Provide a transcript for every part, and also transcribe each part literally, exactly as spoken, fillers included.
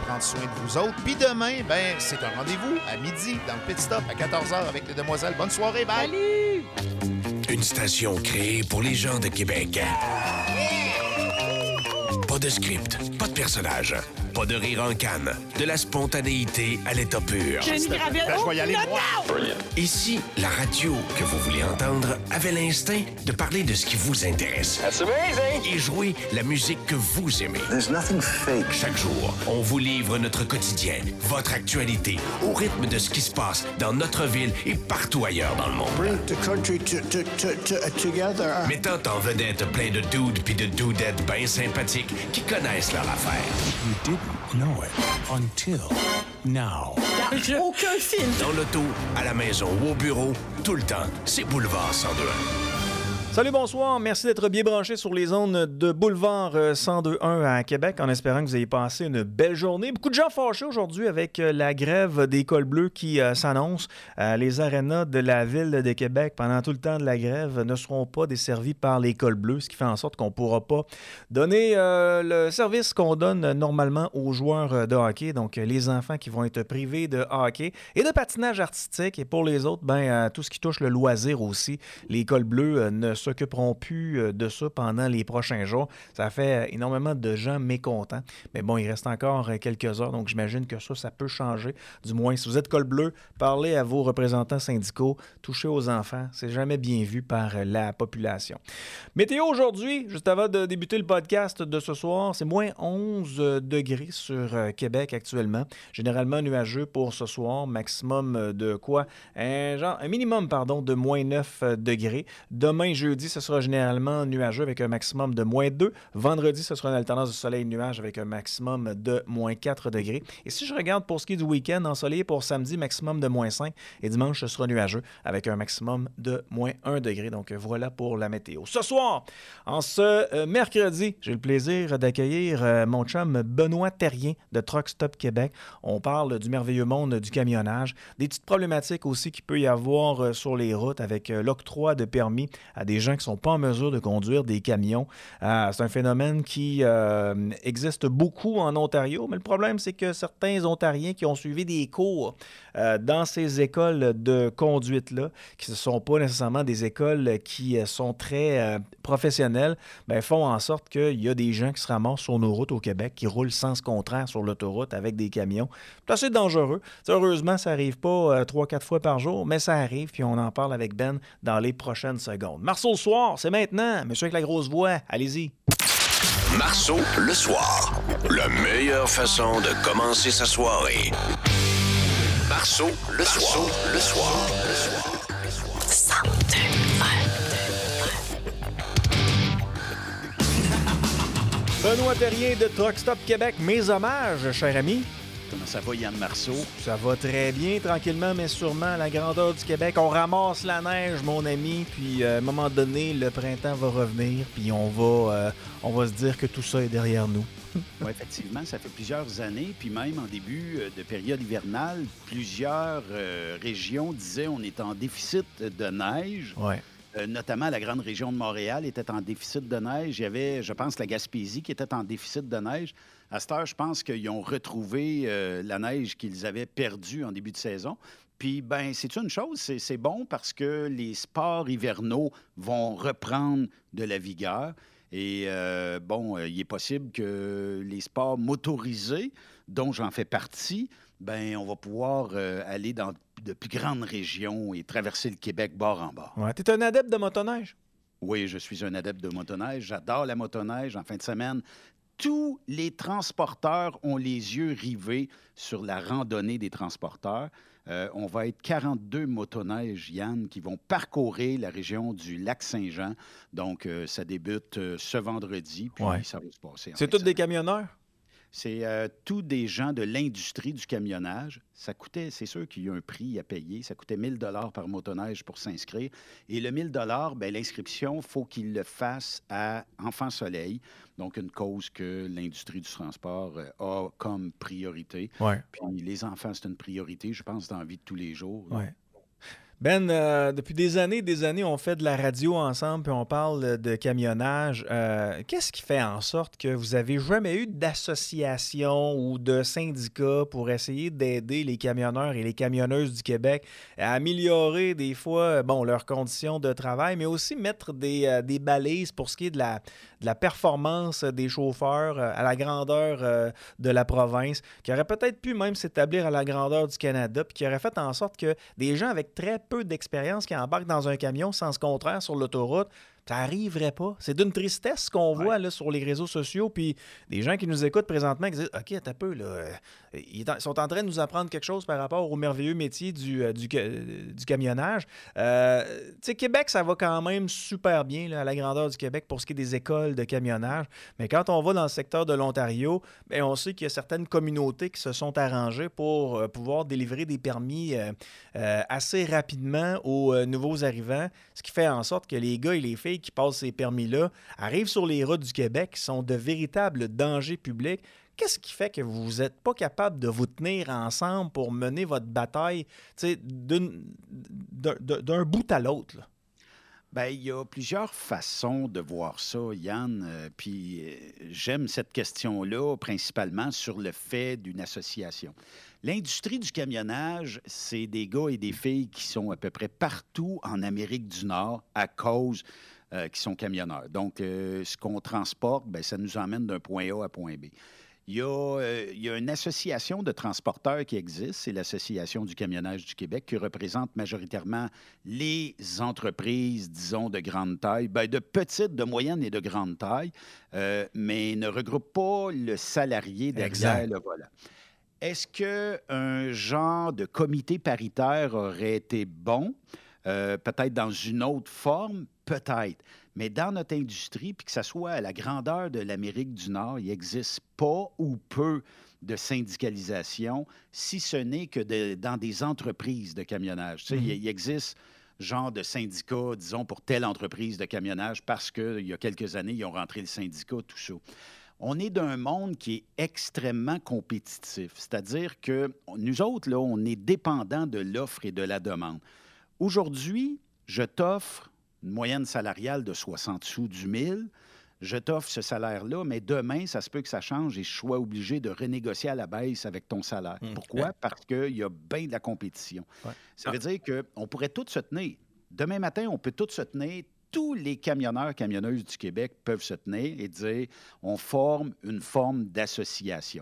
prendre soin de vous autres. Puis demain, ben, c'est un rendez-vous à midi dans le Pit Stop à quatorze heures avec les demoiselles. Bonne soirée, bye! Salut! Une station créée pour les gens de Québec. Pas de script, pas de personnage, pas de rire en canne, de la spontanéité à l'état pur. Jenny Gravel. Ben, je vais y aller, Oh, moi. Ici, la radio que vous voulez entendre avait l'instinct de parler de ce qui vous intéresse. That's amazing! Et jouer la musique que vous aimez. There's nothing fake. Chaque jour, on vous livre notre quotidien, votre actualité, au rythme de ce qui se passe dans notre ville et partout ailleurs dans le monde. Bring the country to, to, to, to, together. Mettant en vedette plein de dudes pis de dudettes bien sympathiques qui connaissent leur affaire. You didn't know it until now. Aucun film. Dans l'auto, à la maison ou au bureau, tout le temps, c'est Boulevard cent deux un. Salut, bonsoir. Merci d'être bien branché sur les ondes de Boulevard cent deux un à Québec, en espérant que vous ayez passé une belle journée. Beaucoup de gens fâchés aujourd'hui avec la grève des cols bleus qui euh, s'annonce. Euh, les arénas de la ville de Québec, pendant tout le temps de la grève, ne seront pas desservis par les cols bleus, ce qui fait en sorte qu'on ne pourra pas donner euh, le service qu'on donne normalement aux joueurs de hockey. Donc, les enfants qui vont être privés de hockey et de patinage artistique. Et pour les autres, ben, euh, tout ce qui touche le loisir aussi, les cols bleus euh, ne s'occuperont plus de ça pendant les prochains jours. Ça fait énormément de gens mécontents. Mais bon, il reste encore quelques heures, donc j'imagine que ça, ça peut changer. Du moins, si vous êtes col bleu, parlez à vos représentants syndicaux, touchez aux enfants. C'est jamais bien vu par la population. Météo aujourd'hui, juste avant de débuter le podcast de ce soir, c'est moins onze degrés sur Québec actuellement. Généralement nuageux pour ce soir, maximum de quoi? Un, genre, un minimum, pardon, de moins neuf degrés. Demain, jeudi, ce sera généralement nuageux avec un maximum de moins deux. Vendredi, ce sera une alternance de soleil et de nuages avec un maximum de moins quatre degrés. Et si je regarde pour ce qui est du week-end, ensoleillé pour samedi, maximum de moins cinq. Et dimanche, ce sera nuageux avec un maximum de moins un degré. Donc voilà pour la météo. Ce soir, en ce euh, mercredi, j'ai le plaisir d'accueillir euh, mon chum Benoît Terrien de Truck Stop Québec. On parle du merveilleux monde du camionnage, des petites problématiques aussi qu'il peut y avoir euh, sur les routes avec euh, l'octroi de permis à des gens qui ne sont pas en mesure de conduire des camions. Euh, c'est un phénomène qui euh, existe beaucoup en Ontario, mais le problème, c'est que certains Ontariens qui ont suivi des cours euh, dans ces écoles de conduite-là, qui ne sont pas nécessairement des écoles qui sont très euh, professionnelles, ben, font en sorte qu'il y a des gens qui se ramassent sur nos routes au Québec, qui roulent sens contraire sur l'autoroute avec des camions. C'est assez dangereux. T'sais, heureusement, ça n'arrive pas trois quatre fois par jour, mais ça arrive, puis on en parle avec Ben dans les prochaines secondes. Marceau le soir, c'est maintenant. Monsieur avec la grosse voix, allez-y. Marceau le soir. La meilleure façon de commencer sa soirée. Marceau le soir. Le soir. Le soir. Benoît Terrien de Truck Stop Québec, mes hommages, cher ami. Comment ça va, Yann Marceau? Ça va très bien, tranquillement, mais sûrement, à la grandeur du Québec. On ramasse la neige, mon ami, puis euh, à un moment donné, le printemps va revenir, puis on va, euh, on va se dire que tout ça est derrière nous. Oui, effectivement, ça fait plusieurs années, puis même en début de période hivernale, plusieurs euh, régions disaient on est en déficit de neige. Ouais. Euh, notamment la grande région de Montréal était en déficit de neige. Il y avait, je pense, la Gaspésie qui était en déficit de neige. À cette heure, je pense qu'ils ont retrouvé euh, la neige qu'ils avaient perdue en début de saison. Puis, ben, c'est une chose, c'est, c'est bon parce que les sports hivernaux vont reprendre de la vigueur. Et, euh, bon, euh, il est possible que les sports motorisés, dont j'en fais partie, ben, on va pouvoir euh, aller dans de plus grandes régions et traverser le Québec bord en bord. Ouais. T'es un adepte de motoneige? Oui, je suis un adepte de motoneige. J'adore la motoneige. En fin de semaine, tous les transporteurs ont les yeux rivés sur la randonnée des transporteurs. Euh, on va être quarante-deux motoneiges, Yann, qui vont parcourir la région du Lac-Saint-Jean. Donc, euh, ça débute euh, ce vendredi, puis ouais. ça va se passer. C'est tous des camionneurs? C'est euh, tous des gens de l'industrie du camionnage. Ça coûtait, c'est sûr qu'il y a un prix à payer. Ça coûtait mille dollars par motoneige pour s'inscrire. Et le mille dollars, bien, l'inscription, il faut qu'il le fasse à Enfants Soleil. Donc, une cause que l'industrie du transport euh, a comme priorité. Ouais. Puis les enfants, c'est une priorité, je pense, dans la vie de tous les jours. Ouais. Ben, euh, depuis des années des années, on fait de la radio ensemble puis on parle de camionnage. Euh, qu'est-ce qui fait en sorte que vous avez jamais eu d'association ou de syndicat pour essayer d'aider les camionneurs et les camionneuses du Québec à améliorer des fois bon, leurs conditions de travail, mais aussi mettre des, euh, des balises pour ce qui est de la, de la performance des chauffeurs euh, à la grandeur euh, de la province, qui aurait peut-être pu même s'établir à la grandeur du Canada puis qui aurait fait en sorte que des gens avec très peu d'expérience qui embarquent dans un camion sens contraire sur l'autoroute, ça n'arriverait pas. C'est d'une tristesse ce qu'on voit ouais. là, sur les réseaux sociaux. Puis des gens qui nous écoutent présentement qui disent « OK, attends un peu, là, ils sont en train de nous apprendre quelque chose par rapport au merveilleux métier du, du, du camionnage. Euh, » Tu sais, Québec, ça va quand même super bien là, à la grandeur du Québec pour ce qui est des écoles de camionnage. Mais quand on va dans le secteur de l'Ontario, bien, on sait qu'il y a certaines communautés qui se sont arrangées pour euh, pouvoir délivrer des permis euh, euh, assez rapidement aux euh, nouveaux arrivants, ce qui fait en sorte que les gars et les filles qui passent ces permis-là arrivent sur les routes du Québec, qui sont de véritables dangers publics. Qu'est-ce qui fait que vous n'êtes pas capable de vous tenir ensemble pour mener votre bataille d'un, d'un bout à l'autre? Là? Bien, il y a plusieurs façons de voir ça, Yann. Euh, puis euh, j'aime cette question-là, principalement sur le fait d'une association. L'industrie du camionnage, c'est des gars et des filles qui sont à peu près partout en Amérique du Nord à cause euh, qui sont camionneurs. Donc, euh, ce qu'on transporte, bien, ça nous emmène d'un point A à point B. Il y, a, euh, il y a une association de transporteurs qui existe, c'est l'Association du camionnage du Québec, qui représente majoritairement les entreprises, disons, de grande taille, bien, de petite, de moyenne et de grande taille, euh, mais ne regroupe pas le salarié derrière exact. Le volant. Est-ce qu'un genre de comité paritaire aurait été bon? Euh, peut-être dans une autre forme? Peut-être. Mais dans notre industrie, puis que ce soit à la grandeur de l'Amérique du Nord, il n'existe pas ou peu de syndicalisation, si ce n'est que de, dans des entreprises de camionnage. Tu sais, mm-hmm. il, il existe genre de syndicat, disons, pour telle entreprise de camionnage parce qu'il y a quelques années, ils ont rentré le syndicat, tout ça. On est d'un monde qui est extrêmement compétitif. C'est-à-dire que nous autres, là, on est dépendants de l'offre et de la demande. Aujourd'hui, je t'offre une moyenne salariale de soixante sous du mille. Je t'offre ce salaire-là, mais demain, ça se peut que ça change et je sois obligé de renégocier à la baisse avec ton salaire. Mmh. Pourquoi? Parce qu'il y a bien de la compétition. Ouais. Ça veut dire qu'on pourrait tous se tenir. Demain matin, on peut tous se tenir. Tous les camionneurs, camionneuses du Québec peuvent se tenir et dire on forme une forme d'association.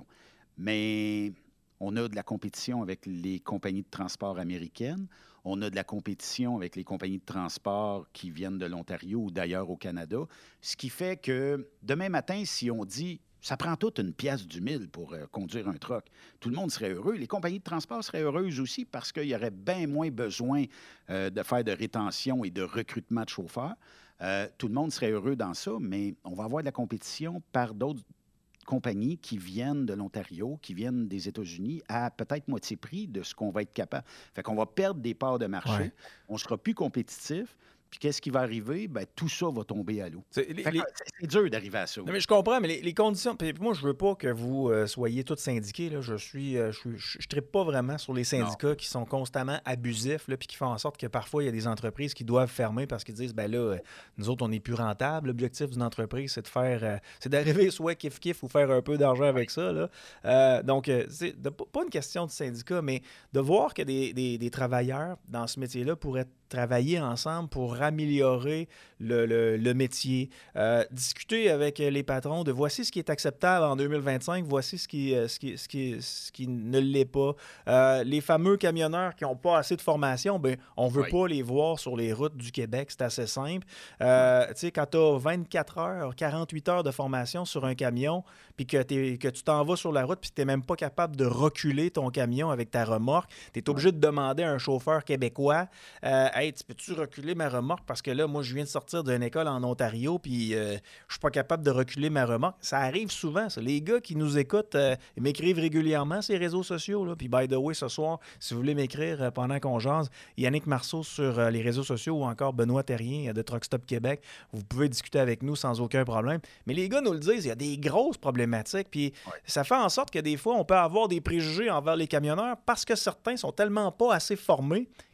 Mais on a de la compétition avec les compagnies de transport américaines. On a de la compétition avec les compagnies de transport qui viennent de l'Ontario ou d'ailleurs au Canada. Ce qui fait que demain matin, si on dit ça prend toute une pièce du mille pour euh, conduire un truck, tout le monde serait heureux. Les compagnies de transport seraient heureuses aussi parce qu'il y aurait bien moins besoin euh, de faire de rétention et de recrutement de chauffeurs. Euh, tout le monde serait heureux dans ça, mais on va avoir de la compétition par d'autres compagnies qui viennent de l'Ontario, qui viennent des États-Unis à peut-être moitié prix de ce qu'on va être capable. Fait qu'on va perdre des parts de marché, ouais. On ne sera plus compétitif. Puis qu'est-ce qui va arriver? Bien, tout ça va tomber à l'eau. C'est, les, les... c'est dur d'arriver à ça. Non, mais je comprends, mais les, les conditions... Puis moi, je veux pas que vous euh, soyez tous syndiqués. Là. Je suis, euh, je, je, je trippe pas vraiment sur les syndicats non. qui sont constamment abusifs là, puis qui font en sorte que parfois, il y a des entreprises qui doivent fermer parce qu'ils disent, ben là, euh, nous autres, on n'est plus rentable. L'objectif d'une entreprise, c'est de faire... Euh, c'est d'arriver soit kiff-kiff ou faire un peu d'argent avec ça. Là. Euh, donc, euh, c'est de, pas une question de syndicat, mais de voir que des, des, des travailleurs dans ce métier-là pourraient travailler ensemble pour améliorer le, le, le métier, euh, discuter avec les patrons de voici ce qui est acceptable en deux mille vingt-cinq, voici ce qui, ce qui, ce qui, ce qui ne l'est pas. Euh, les fameux camionneurs qui n'ont pas assez de formation, ben, on ne veut oui. pas les voir sur les routes du Québec, c'est assez simple. Euh, tu sais, quand tu as vingt-quatre heures, quarante-huit heures de formation sur un camion, puis que, que tu t'en vas sur la route, puis tu n'es même pas capable de reculer ton camion avec ta remorque, tu es obligé de demander à un chauffeur québécois euh, hey, tu peux-tu reculer ma remorque parce que là, moi, je viens de sortir d'une école en Ontario puis euh, je suis pas capable de reculer ma remorque. Ça arrive souvent, ça. Les gars qui nous écoutent euh, m'écrivent régulièrement sur les réseaux sociaux. Là. Puis, by the way, ce soir, si vous voulez m'écrire euh, pendant qu'on jase, Yannick Marceau sur euh, les réseaux sociaux ou encore Benoît Terrien euh, de Truck Stop Québec, vous pouvez discuter avec nous sans aucun problème. Mais les gars nous le disent, il y a des grosses problématiques. Puis, ouais. ça fait en sorte que des fois, on peut avoir des préjugés envers les camionneurs parce que certains sont tellement pas assez formés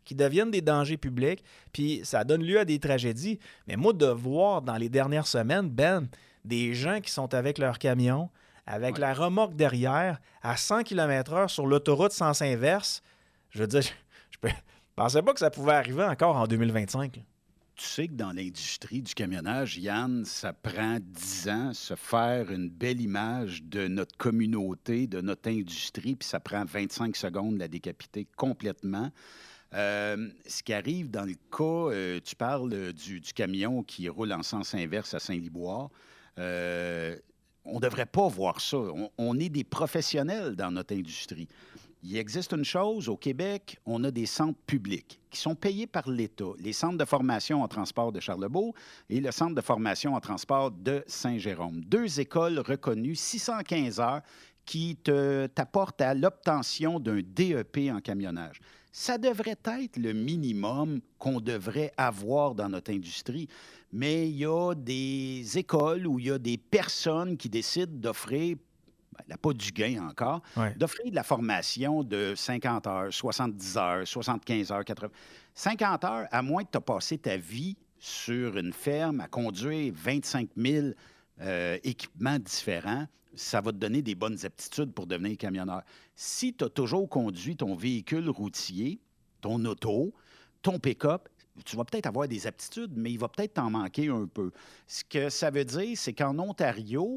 qui deviennent des dangers publics, puis ça donne lieu à des tragédies. Mais moi, de voir dans les dernières semaines, Ben, des gens qui sont avec leur camion, avec ouais. la remorque derrière, à cent kilomètres heure sur l'autoroute sens inverse, je veux dire, je, je, je pensais pas que ça pouvait arriver encore en deux mille vingt-cinq. Là. Tu sais que dans l'industrie du camionnage, Yann, ça prend dix ans se faire une belle image de notre communauté, de notre industrie, puis ça prend vingt-cinq secondes de la décapiter complètement. Euh, ce qui arrive dans le cas, euh, tu parles euh, du, du camion qui roule en sens inverse à Saint-Liboire. Euh, on ne devrait pas voir ça. On, on est des professionnels dans notre industrie. Il existe une chose, au Québec, on a des centres publics qui sont payés par l'État. Les centres de formation en transport de Charlebourg et le centre de formation en transport de Saint-Jérôme. Deux écoles reconnues, six cent quinze heures, qui te, t'apportent à l'obtention d'un D E P en camionnage. Ça devrait être le minimum qu'on devrait avoir dans notre industrie. Mais il y a des écoles où il y a des personnes qui décident d'offrir, ben, elle n'a pas du gain encore, ouais. d'offrir de la formation de cinquante heures, soixante-dix heures, soixante-quinze heures, quatre-vingts. cinquante heures, à moins que tu aies passé ta vie sur une ferme à conduire vingt-cinq mille euh, équipements différents, ça va te donner des bonnes aptitudes pour devenir camionneur. Si tu as toujours conduit ton véhicule routier, ton auto, ton pick-up, tu vas peut-être avoir des aptitudes, mais il va peut-être t'en manquer un peu. Ce que ça veut dire, c'est qu'en Ontario,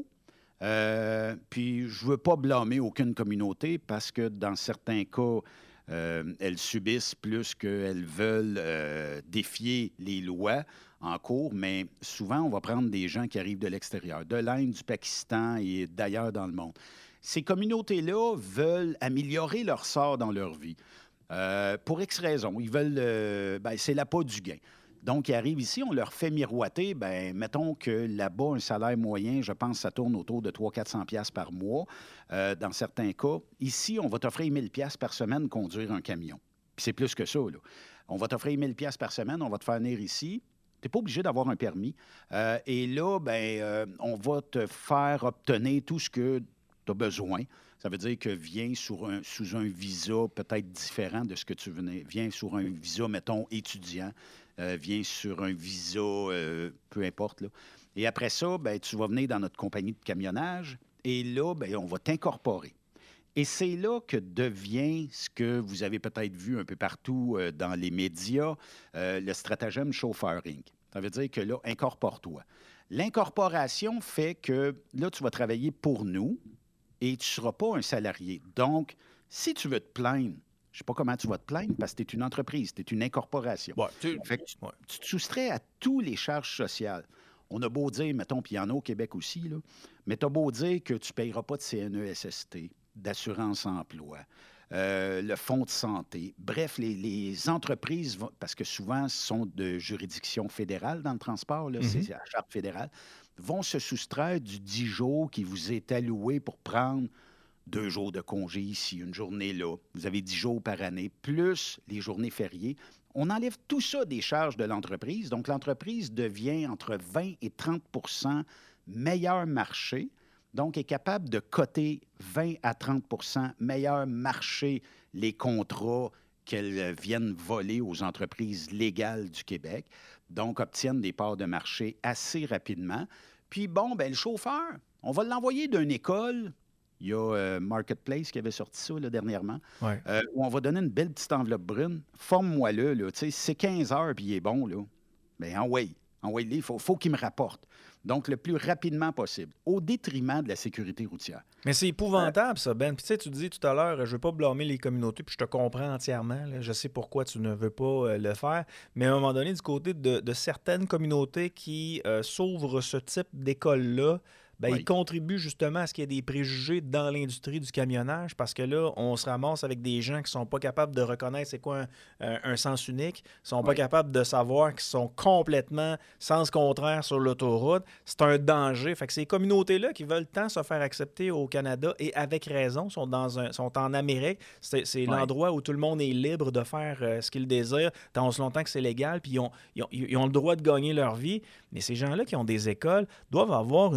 euh, puis je ne veux pas blâmer aucune communauté parce que dans certains cas, euh, elles subissent plus qu'elles veulent euh, défier les lois en cours, mais souvent, on va prendre des gens qui arrivent de l'extérieur, de l'Inde, du Pakistan et d'ailleurs dans le monde. Ces communautés-là veulent améliorer leur sort dans leur vie. Euh, pour X raisons. Ils veulent... Euh, ben, c'est l'appât du gain. Donc, ils arrivent ici, on leur fait miroiter, ben mettons que là-bas, un salaire moyen, je pense, ça tourne autour de trois cents à quatre cents dollars par mois, euh, dans certains cas. Ici, on va t'offrir mille dollars par semaine conduire un camion. Puis c'est plus que ça, là. On va t'offrir mille dollars par semaine, on va te faire venir ici. Tu n'es pas obligé d'avoir un permis. Euh, et là, ben, euh, on va te faire obtenir tout ce que tu as besoin. Ça veut dire que viens sur un, sous un visa peut-être différent de ce que tu venais. Viens sur un visa, mettons, étudiant. Euh, viens sur un visa, euh, peu importe. Là. Et après ça, ben, tu vas venir dans notre compagnie de camionnage. Et là, ben, on va t'incorporer. Et c'est là que devient ce que vous avez peut-être vu un peu partout euh, dans les médias, euh, le stratagème chauffeuring. Ça veut dire que là, incorpore-toi. L'incorporation fait que là, tu vas travailler pour nous et tu ne seras pas un salarié. Donc, si tu veux te plaindre, je ne sais pas comment tu vas te plaindre parce que tu es une entreprise, tu es une incorporation. Ouais, tu... Fait que tu, ouais. tu te soustrais à toutes les charges sociales. On a beau dire, mettons, puis il y en a au Québec aussi, là, mais tu as beau dire que tu ne payeras pas de C N E S S T, d'assurance-emploi, euh, le fonds de santé. Bref, les, les entreprises, vont, parce que souvent, ce sont de juridiction fédérale dans le transport, là, mm-hmm. c'est la charte fédérale, vont se soustraire du dix jours qui vous est alloué pour prendre deux jours de congé ici, une journée là. Vous avez dix jours par année, plus les journées fériées. On enlève tout ça des charges de l'entreprise. Donc, l'entreprise devient entre vingt et trente pour cent meilleur marché. Donc, est capable de coter vingt à trente pour cent meilleur marché les contrats qu'elles viennent voler aux entreprises légales du Québec. Donc, obtiennent des parts de marché assez rapidement. Puis, bon, ben le chauffeur, on va l'envoyer d'une école. Il y a euh, Marketplace qui avait sorti ça là, dernièrement, ouais. euh, où on va donner une belle petite enveloppe brune. Forme-moi-le, là, tu sais, c'est quinze heures puis il est bon, là. Bien, envoie, envoie-le, il faut, faut qu'il me rapporte. Donc, le plus rapidement possible, au détriment de la sécurité routière. Mais c'est épouvantable, ça, Ben. Puis, tu sais, tu dis tout à l'heure, je ne veux pas blâmer les communautés, puis je te comprends entièrement. Là. Je sais pourquoi tu ne veux pas euh, le faire. Mais à un moment donné, du côté de, de certaines communautés qui euh, s'ouvrent ce type d'école-là, ben, oui. ils contribuent justement à ce qu'il y ait des préjugés dans l'industrie du camionnage parce que là, on se ramasse avec des gens qui ne sont pas capables de reconnaître c'est quoi un, un, un sens unique, qui ne sont oui. pas capables de savoir qu'ils sont complètement sens contraire sur l'autoroute. C'est un danger. Fait que ces communautés-là qui veulent tant se faire accepter au Canada et avec raison, sont, dans un, sont en Amérique. C'est, c'est oui. l'endroit où tout le monde est libre de faire euh, ce qu'il désire tant aussi longtemps que c'est légal, puis ils ont, ils, ont, ils ont le droit de gagner leur vie. Mais ces gens-là qui ont des écoles doivent avoir une, une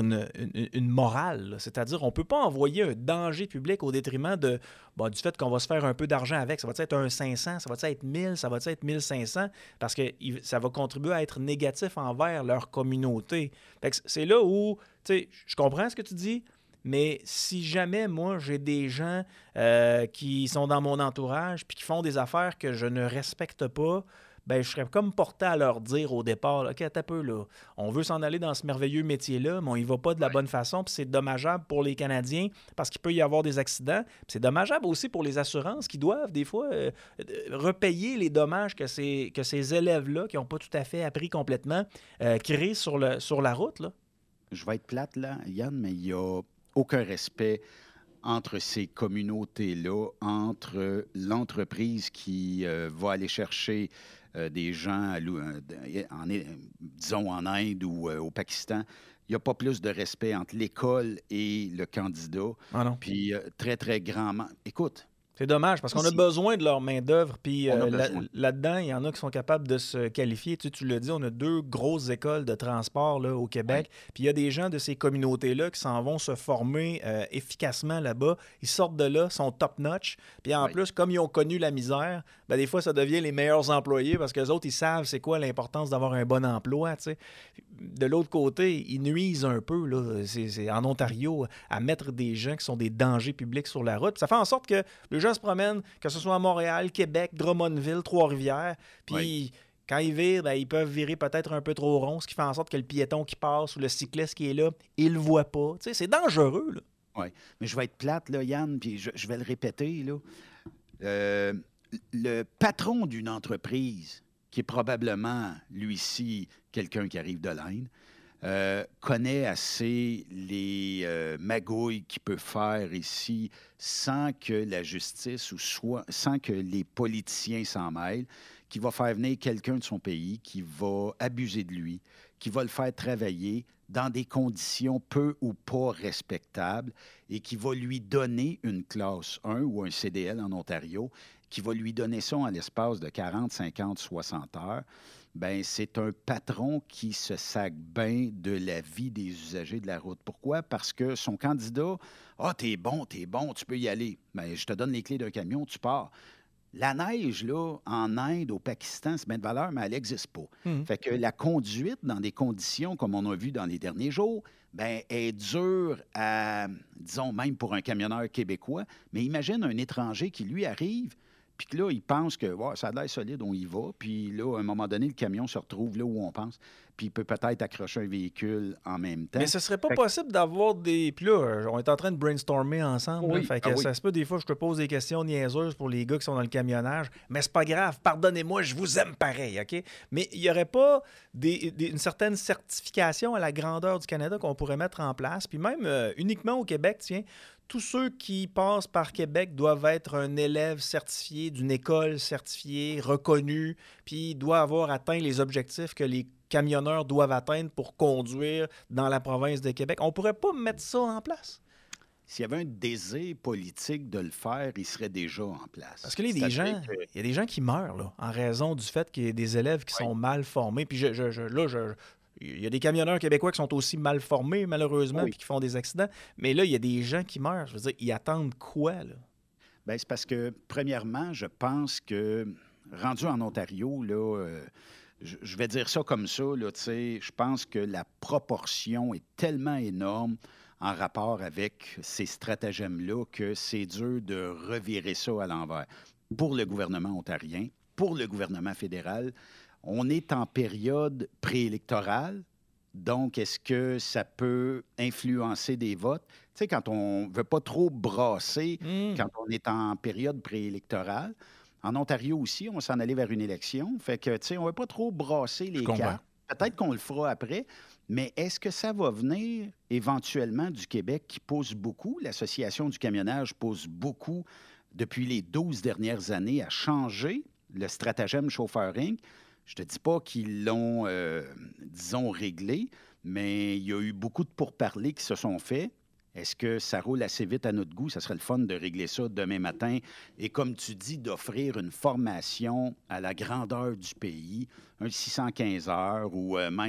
une, une morale. Là. C'est-à-dire, on ne peut pas envoyer un danger public au détriment de, bon, du fait qu'on va se faire un peu d'argent avec. Ça va être un cinq cents, ça va être mille, ça va être mille cinq cents, parce que ça va contribuer à être négatif envers leur communauté. Fait que c'est là où, tu sais, je comprends ce que tu dis, mais si jamais, moi, j'ai des gens euh, qui sont dans mon entourage puis qui font des affaires que je ne respecte pas, ben je serais comme porté à leur dire au départ, là, OK, attends un peu, là, on veut s'en aller dans ce merveilleux métier-là, mais on y va pas de la ouais. bonne façon, puis c'est dommageable pour les Canadiens parce qu'il peut y avoir des accidents. Puis c'est dommageable aussi pour les assurances qui doivent, des fois, euh, repayer les dommages que ces, que ces élèves-là, qui n'ont pas tout à fait appris complètement, euh, créent sur, le, sur la route, là. Je vais être plate, là, Yann, mais il y a aucun respect entre ces communautés-là, entre l'entreprise qui euh, va aller chercher euh, des gens, à, en, disons, en Inde ou euh, au Pakistan. Il n'y a pas plus de respect entre l'école et le candidat. Ah non. Puis euh, très, très grandement. Écoute, c'est dommage, parce qu'on a besoin de leur main-d'œuvre. Puis euh, là, là-dedans, il y en a qui sont capables de se qualifier. Tu sais, tu l'as dit, on a deux grosses écoles de transport là, au Québec. Oui. Puis il y a des gens de ces communautés-là qui s'en vont se former euh, efficacement là-bas. Ils sortent de là, sont top-notch. Puis en oui. plus, comme ils ont connu la misère, ben, des fois, ça devient les meilleurs employés parce qu'eux autres, ils savent c'est quoi l'importance d'avoir un bon emploi. Tu sais. De l'autre côté, ils nuisent un peu, là, c'est, c'est en Ontario, à mettre des gens qui sont des dangers publics sur la route. Puis ça fait en sorte que les gens se promènent, que ce soit à Montréal, Québec, Drummondville, Trois-Rivières, puis oui. quand ils virent, ben, ils peuvent virer peut-être un peu trop rond, ce qui fait en sorte que le piéton qui passe ou le cycliste qui est là, il le voit pas. Tu sais, c'est dangereux, là. Oui, mais je vais être plate, là, Yann, puis je, je vais le répéter, là. Euh, le patron d'une entreprise, qui est probablement, lui-ci, quelqu'un qui arrive de l'Inde, euh, connaît assez les euh, magouilles qu'il peut faire ici sans que la justice ou soit, sans que les politiciens s'en mêlent, qui va faire venir quelqu'un de son pays, qui va abuser de lui, qui va le faire travailler dans des conditions peu ou pas respectables et qui va lui donner une classe un ou un C D L en Ontario, qui va lui donner ça en l'espace de quarante, cinquante, soixante heures, bien, c'est un patron qui se sac bien de la vie des usagers de la route. Pourquoi? Parce que son candidat, « Ah, t'es bon, t'es bon, tu peux y aller. Bien, je te donne les clés d'un camion, tu pars. » La neige, là, en Inde, au Pakistan, c'est bien de valeur, mais elle n'existe pas. Mmh. Fait que la conduite dans des conditions, comme on a vu dans les derniers jours, bien, est dure à, disons, même pour un camionneur québécois. Mais imagine un étranger qui, lui, arrive, puis que là, il pense que ouais, ça a l'air solide, on y va. Puis là, à un moment donné, le camion se retrouve là où on pense. Puis il peut peut-être accrocher un véhicule en même temps. Mais ce serait pas fait possible d'avoir des... Puis là, on est en train de brainstormer ensemble. Oui, là, fait que ah oui. ça se peut, des fois, je te pose des questions niaiseuses pour les gars qui sont dans le camionnage. Mais c'est pas grave, pardonnez-moi, je vous aime pareil, OK? Mais il y aurait pas des, des, une certaine certification à la grandeur du Canada qu'on pourrait mettre en place. Puis même euh, uniquement au Québec, tiens... Tous ceux qui passent par Québec doivent être un élève certifié d'une école certifiée, reconnue, puis doit avoir atteint les objectifs que les camionneurs doivent atteindre pour conduire dans la province de Québec. On ne pourrait pas mettre ça en place. S'il y avait un désir politique de le faire, il serait déjà en place. Parce que là, il y a des gens, que... il y a des gens qui meurent là, en raison du fait qu'il y a des élèves qui oui. sont mal formés. Puis je, je, je, là, je... Il y a des camionneurs québécois qui sont aussi mal formés, malheureusement, oui. puis qui font des accidents. Mais là, il y a des gens qui meurent. Je veux dire, ils attendent quoi, là? Bien, c'est parce que, premièrement, je pense que, rendu en Ontario, là, euh, je, je vais dire ça comme ça, là, tu sais, je pense que la proportion est tellement énorme en rapport avec ces stratagèmes-là que c'est dur de revirer ça à l'envers. Pour le gouvernement ontarien, pour le gouvernement fédéral, on est en période préélectorale, donc est-ce que ça peut influencer des votes? Tu sais, quand on ne veut pas trop brasser, mmh. quand on est en période préélectorale, en Ontario aussi, on s'en allait vers une élection, fait que, tu sais, on ne veut pas trop brasser les cartes. Peut-être qu'on le fera après, mais est-ce que ça va venir éventuellement du Québec qui pousse beaucoup? L'Association du camionnage pousse beaucoup depuis les douze dernières années à changer le stratagème chauffeuring. Je te dis pas qu'ils l'ont, euh, disons, réglé, mais il y a eu beaucoup de pourparlers qui se sont faits. Est-ce que ça roule assez vite à notre goût? Ça serait le fun de régler ça demain matin. Et comme tu dis, d'offrir une formation à la grandeur du pays, un six cent quinze heures ou euh, même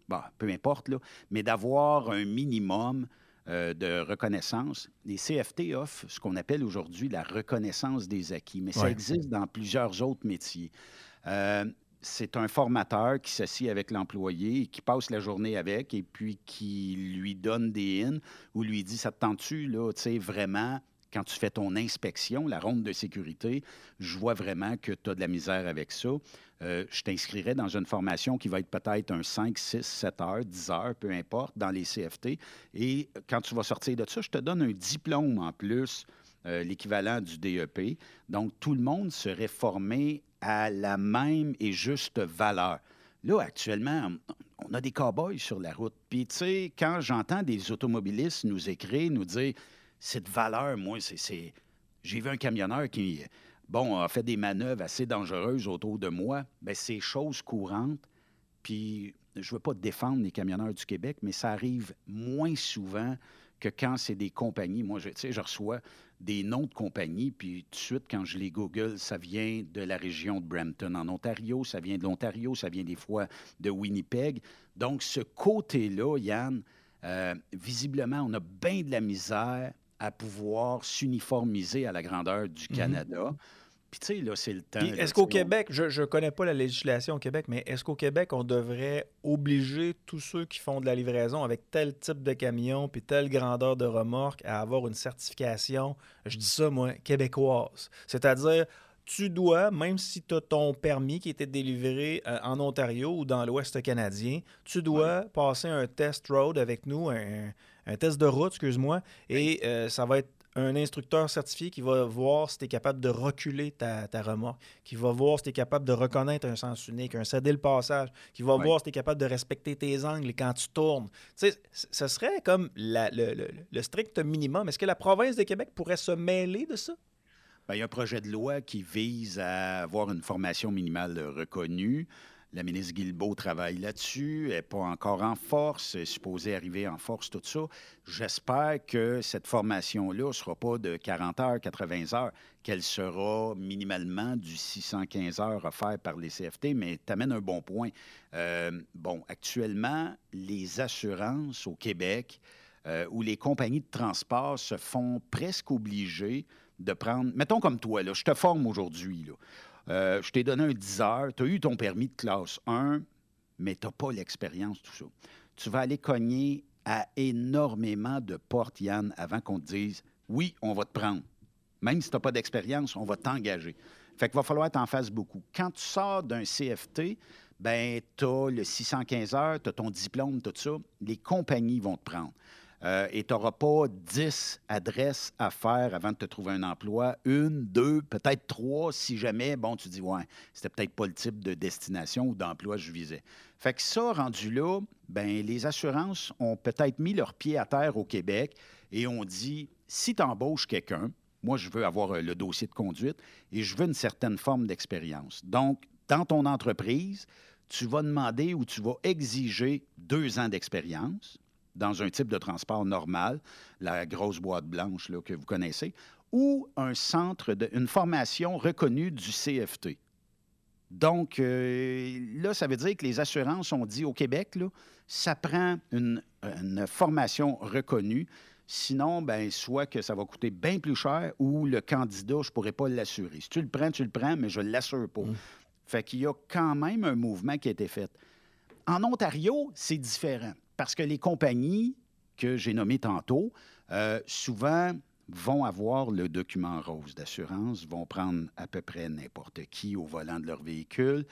bon, peu importe, là, mais d'avoir un minimum euh, de reconnaissance. Les C F T offrent ce qu'on appelle aujourd'hui la reconnaissance des acquis, mais ça Ouais. existe dans plusieurs autres métiers. Euh, c'est un formateur qui s'assied avec l'employé, et qui passe la journée avec et puis qui lui donne des in ou lui dit, ça te tente-tu, là, tu sais, vraiment, quand tu fais ton inspection, la ronde de sécurité, je vois vraiment que tu as de la misère avec ça. Euh, je t'inscrirais dans une formation qui va être peut-être un cinq, six, sept heures, dix heures, peu importe, dans les C F T. Et quand tu vas sortir de ça, je te donne un diplôme en plus, euh, l'équivalent du D E P. Donc, tout le monde serait formé à la même et juste valeur. Là, actuellement, on a des cow-boys sur la route. Puis, tu sais, quand j'entends des automobilistes nous écrire, nous dire « cette valeur, moi, c'est... c'est... » J'ai vu un camionneur qui, bon, a fait des manœuvres assez dangereuses autour de moi. Bien, c'est chose courante. Puis, je ne veux pas défendre les camionneurs du Québec, mais ça arrive moins souvent que quand c'est des compagnies. Moi, je, tu sais, je reçois des noms de compagnies, puis tout de suite, quand je les google, ça vient de la région de Brampton, en Ontario, ça vient de l'Ontario, ça vient des fois de Winnipeg. Donc, ce côté-là, Yann, euh, visiblement, on a bien de la misère à pouvoir s'uniformiser à la grandeur du Canada. Mm-hmm. Puis, tu sais, là, c'est le temps. Puis, là, est-ce qu'au on... Québec, je ne connais pas la législation au Québec, mais est-ce qu'au Québec, on devrait obliger tous ceux qui font de la livraison avec tel type de camion puis telle grandeur de remorque à avoir une certification, je dis ça, moi, québécoise. C'est-à-dire, tu dois, même si tu as ton permis qui était délivré euh, en Ontario ou dans l'Ouest canadien, tu dois ouais. passer un test road avec nous, un, un test de route, excuse-moi, et euh, ça va être un instructeur certifié qui va voir si tu es capable de reculer ta, ta remorque, qui va voir si tu es capable de reconnaître un sens unique, un céder le passage, qui va ouais. voir si tu es capable de respecter tes angles quand tu tournes. Tu sais, ce serait comme la, le, le, le strict minimum. Est-ce que la province de Québec pourrait se mêler de ça? Bien, il y a un projet de loi qui vise à avoir une formation minimale reconnue. La ministre Guilbeault travaille là-dessus. Elle n'est pas encore en force. Elle est supposée arriver en force, tout ça. J'espère que cette formation-là ne sera pas de quarante heures, quatre-vingts heures, qu'elle sera minimalement du six cent quinze heures offertes par les C F T, mais tu amènes un bon point. Euh, bon, actuellement, les assurances au Québec euh, où les compagnies de transport se font presque obligées de prendre... Mettons comme toi, là, je te forme aujourd'hui, là. Euh, je t'ai donné un dix heures, tu as eu ton permis de classe un, mais tu n'as pas l'expérience, tout ça. Tu vas aller cogner à énormément de portes, Yann, avant qu'on te dise « Oui, on va te prendre. Même si tu n'as pas d'expérience, on va t'engager. » Fait qu'il va falloir que tu en fasses beaucoup. Quand tu sors d'un C F T, ben tu as le six cent quinze heures, tu as ton diplôme, tout ça. Les compagnies vont te prendre. Euh, et tu n'auras pas dix adresses à faire avant de te trouver un emploi. Une, deux, peut-être trois, si jamais, bon, tu dis, ouais, c'était peut-être pas le type de destination ou d'emploi que je visais. Fait que ça, rendu là, ben les assurances ont peut-être mis leurs pieds à terre au Québec et ont dit, si tu embauches quelqu'un, moi, je veux avoir le dossier de conduite et je veux une certaine forme d'expérience. Donc, dans ton entreprise, tu vas demander ou tu vas exiger deux ans d'expérience dans un type de transport normal, la grosse boîte blanche là, que vous connaissez, ou un centre, de, une formation reconnue du C F T. Donc, euh, là, ça veut dire que les assurances ont dit au Québec, là, ça prend une, une formation reconnue. Sinon, ben, soit que ça va coûter bien plus cher ou le candidat, je ne pourrais pas l'assurer. Si tu le prends, tu le prends, mais je ne l'assure pas. Mmh. Fait qu'il y a quand même un mouvement qui a été fait. En Ontario, c'est différent. Parce que les compagnies que j'ai nommées tantôt, euh, souvent vont avoir le document rose d'assurance, vont prendre à peu près n'importe qui au volant de leur véhicule,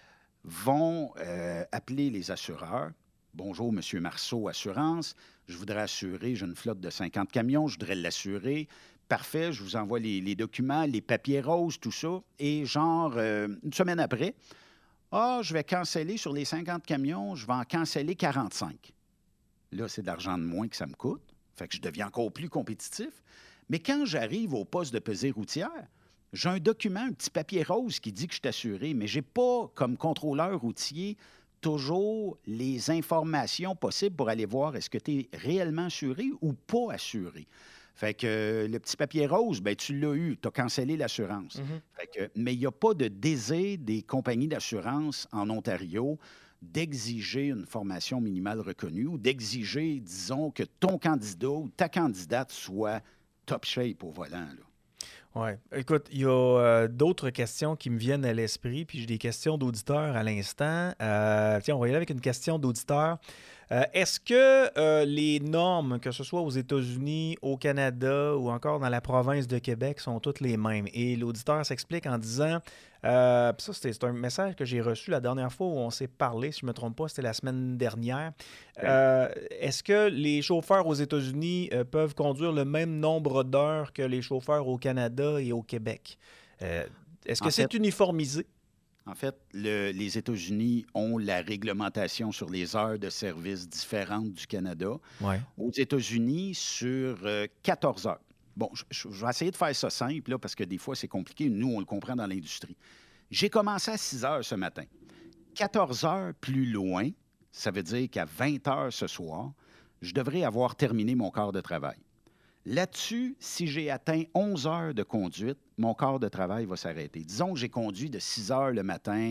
vont euh, appeler les assureurs. « Bonjour, M. Marceau, assurance. Je voudrais assurer, j'ai une flotte de cinquante camions, je voudrais l'assurer. Parfait, je vous envoie les, les documents, les papiers roses, tout ça. » Et genre, euh, une semaine après, « Ah, je vais canceller sur les cinquante camions, je vais en canceller quarante-cinq. » Là, c'est de l'argent de moins que ça me coûte. Fait que je deviens encore plus compétitif. Mais quand j'arrive au poste de pesée routière, j'ai un document, un petit papier rose qui dit que je suis assuré, mais je n'ai pas, comme contrôleur routier, toujours les informations possibles pour aller voir est-ce que tu es réellement assuré ou pas assuré. Fait que euh, le petit papier rose, ben tu l'as eu, tu as cancellé l'assurance. Mm-hmm. Fait que, mais il n'y a pas de désir des compagnies d'assurance en Ontario d'exiger une formation minimale reconnue ou d'exiger, disons, que ton candidat ou ta candidate soit top shape au volant, là. Oui. Écoute, il y a euh, d'autres questions qui me viennent à l'esprit, puis j'ai des questions d'auditeurs à l'instant. Euh, tiens, on va y aller avec une question d'auditeur. Euh, est-ce que euh, les normes, que ce soit aux États-Unis, au Canada ou encore dans la province de Québec, sont toutes les mêmes? Et l'auditeur s'explique en disant, euh, ça c'était c'est un message que j'ai reçu la dernière fois où on s'est parlé, si je ne me trompe pas, c'était la semaine dernière. Euh, est-ce que les chauffeurs aux États-Unis euh, peuvent conduire le même nombre d'heures que les chauffeurs au Canada et au Québec? Euh, est-ce que En c'est fait- uniformisé? En fait, le- les États-Unis ont la réglementation sur les heures de service différentes du Canada. Oui. Aux États-Unis, sur euh, quatorze heures. Bon, je, je- je vais essayer de faire ça simple, là, parce que des fois, c'est compliqué. Nous, on le comprend dans l'industrie. J'ai commencé à six heures ce matin. quatorze heures plus loin, ça veut dire qu'à vingt heures ce soir, je devrais avoir terminé mon quart de travail. Là-dessus, si j'ai atteint onze heures de conduite, mon quart de travail va s'arrêter. Disons que j'ai conduit de six heures le matin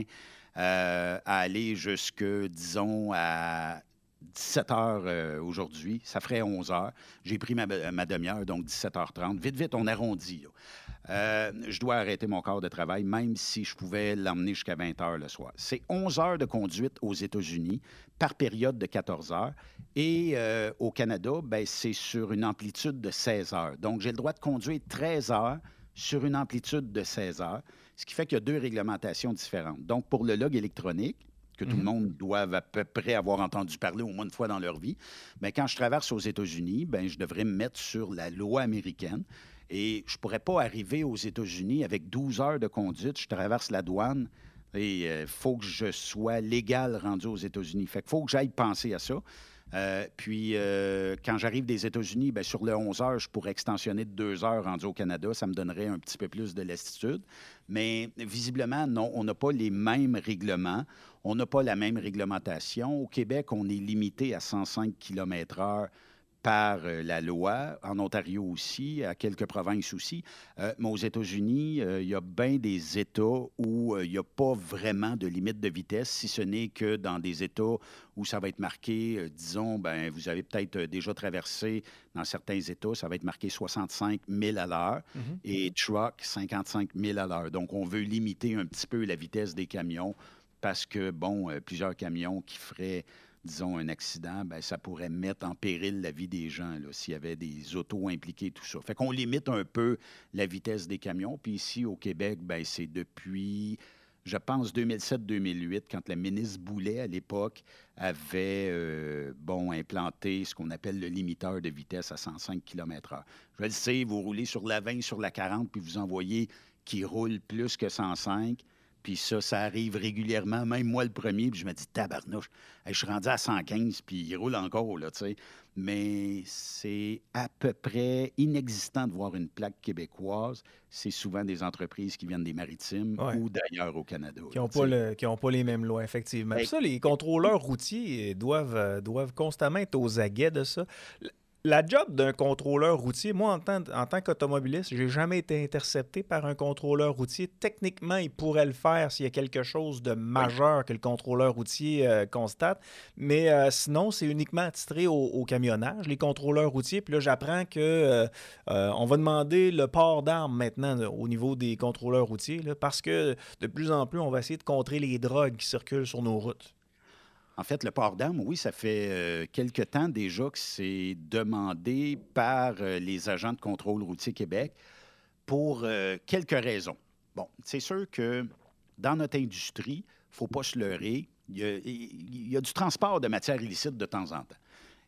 euh, à aller jusque, disons, à dix-sept heures euh, aujourd'hui. Ça ferait onze heures. J'ai pris ma, ma demi-heure, donc dix-sept heures trente. Vite, vite, on arrondit, là. Euh, je dois arrêter mon quart de travail, même si je pouvais l'emmener jusqu'à vingt heures le soir. C'est onze heures de conduite aux États-Unis par période de quatorze heures. Et euh, au Canada, ben, c'est sur une amplitude de seize heures. Donc, j'ai le droit de conduire treize heures sur une amplitude de seize heures, ce qui fait qu'il y a deux réglementations différentes. Donc, pour le log électronique, que tout le monde doit à peu près avoir entendu parler au moins une fois dans leur vie, bien, quand je traverse aux États-Unis, bien, je devrais me mettre sur la loi américaine. Et je ne pourrais pas arriver aux États-Unis avec douze heures de conduite. Je traverse la douane et il euh, faut que je sois légal rendu aux États-Unis. Fait qu'il faut que j'aille penser à ça. Euh, puis, euh, quand j'arrive des États-Unis, bien, sur le onze heures, je pourrais extensionner de deux heures rendu au Canada. Ça me donnerait un petit peu plus de lassitude. Mais visiblement, non, on n'a pas les mêmes règlements. On n'a pas la même réglementation. Au Québec, on est limité à cent cinq kilomètres heure par euh, la loi, en Ontario aussi, à quelques provinces aussi. Euh, mais aux États-Unis, euh, il y a bien des États où euh, il n'y a pas vraiment de limite de vitesse, si ce n'est que dans des États où ça va être marqué, euh, disons, ben, vous avez peut-être euh, déjà traversé dans certains États, ça va être marqué soixante-cinq mille à l'heure et truck cinquante-cinq mille à l'heure. Donc, on veut limiter un petit peu la vitesse des camions parce que, bon, euh, plusieurs camions qui feraient disons, un accident, bien, ça pourrait mettre en péril la vie des gens, là, s'il y avait des autos impliqués, tout ça. Fait qu'on limite un peu la vitesse des camions. Puis ici, au Québec, bien, c'est depuis, je pense, deux mille sept deux mille huit, quand la ministre Boulet, à l'époque, avait, euh, bon, implanté ce qu'on appelle le limiteur de vitesse à cent cinq kilomètres heure. Je le sais, vous roulez sur la vingt, sur la quarante, puis vous en voyez qui roulent plus que cent cinq. Puis ça, ça arrive régulièrement, même moi le premier, puis je me dis, tabarnouche, hey, je suis rendu à cent quinze, puis il roule encore, là, tu sais. Mais c'est à peu près inexistant de voir une plaque québécoise. C'est souvent des entreprises qui viennent des Maritimes Ouais. ou d'ailleurs au Canada. Qui n'ont là, tu pas, sais. le- qui ont pas les mêmes lois, effectivement. Puis Hey. ça, les contrôleurs routiers doivent, euh, doivent constamment être aux aguets de ça. L- La job d'un contrôleur routier, moi, en tant, en tant qu'automobiliste, j'ai jamais été intercepté par un contrôleur routier. Techniquement, il pourrait le faire s'il y a quelque chose de majeur que le contrôleur routier euh, constate. Mais euh, sinon, c'est uniquement attitré au, au camionnage, les contrôleurs routiers. Puis là, j'apprends que euh, euh, on va demander le port d'armes maintenant là, au niveau des contrôleurs routiers, là, parce que de plus en plus, on va essayer de contrer les drogues qui circulent sur nos routes. En fait, le port d'armes, oui, ça fait euh, quelque temps déjà que c'est demandé par euh, les agents de contrôle routier Québec pour euh, quelques raisons. Bon, c'est sûr que dans notre industrie, il ne faut pas se leurrer, il y, a, il y a du transport de matières illicites de temps en temps.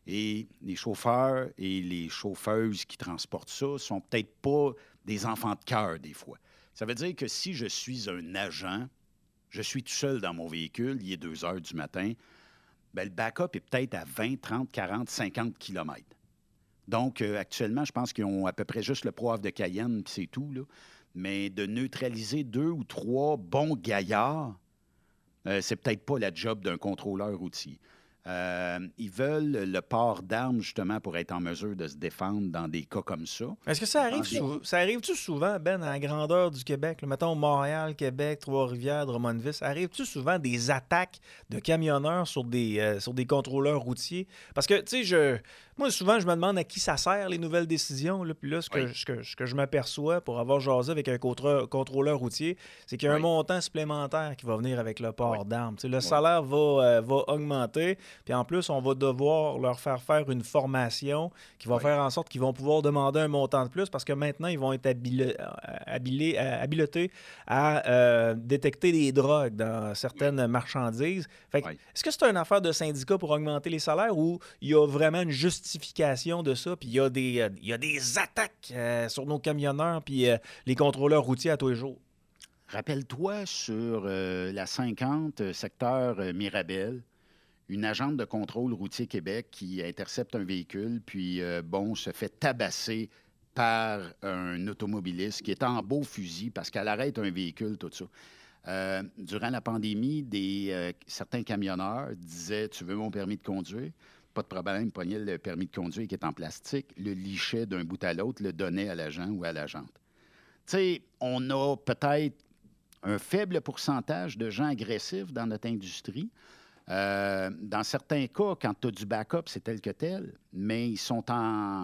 Et les chauffeurs et les chauffeuses qui transportent ça sont peut-être pas des enfants de cœur des fois. Ça veut dire que si je suis un agent, je suis tout seul dans mon véhicule, il est deux heures du matin, bien, le backup est peut-être à vingt, trente, quarante, cinquante kilomètres. Donc, euh, actuellement, je pense qu'ils ont à peu près juste le poivre de Cayenne, puis c'est tout, là. Mais de neutraliser deux ou trois bons gaillards, euh, c'est peut-être pas la job d'un contrôleur routier. Euh, ils veulent le port d'armes, justement, pour être en mesure de se défendre dans des cas comme ça. Est-ce que ça arrive Dans des- souvent? Ça arrive-tu souvent, Ben, à la grandeur du Québec? Là, mettons Montréal, Québec, Trois-Rivières, Drummondville. Ça arrive-tu souvent des attaques de camionneurs sur des, euh, sur des contrôleurs routiers? Parce que, tu sais, je... moi, souvent, je me demande à qui ça sert, les nouvelles décisions. Là. Puis là, ce que, Oui. ce que, ce que je m'aperçois pour avoir jasé avec un contrôleur, contrôleur routier, c'est qu'il y a un Oui. montant supplémentaire qui va venir avec le port Oui. d'armes. Tu sais, le salaire va, euh, va augmenter. Puis en plus, on va devoir leur faire faire une formation qui va Oui. faire en sorte qu'ils vont pouvoir demander un montant de plus parce que maintenant, ils vont être habile- habilés- euh, habilités à euh, détecter des drogues dans certaines marchandises. Fait que, Oui. est-ce que c'est une affaire de syndicat pour augmenter les salaires ou il y a vraiment une justification de ça? Puis il y a des, euh, il y a des attaques euh, sur nos camionneurs puis euh, les contrôleurs routiers à tous les jours. Rappelle-toi sur euh, la cinquante, euh, secteur euh, Mirabel, une agente de contrôle routier Québec qui intercepte un véhicule, puis, euh, bon, se fait tabasser par un automobiliste qui est en beau fusil parce qu'elle arrête un véhicule, tout ça. Euh, durant la pandémie, des, euh, certains camionneurs disaient « Tu veux mon permis de conduire? » Pas de problème, prenait le permis de conduire qui est en plastique, le lichait d'un bout à l'autre, le donnait à l'agent ou à l'agente. Tu sais, on a peut-être un faible pourcentage de gens agressifs dans notre industrie. Euh, dans certains cas, quand tu as du backup, c'est tel que tel, mais ils sont en,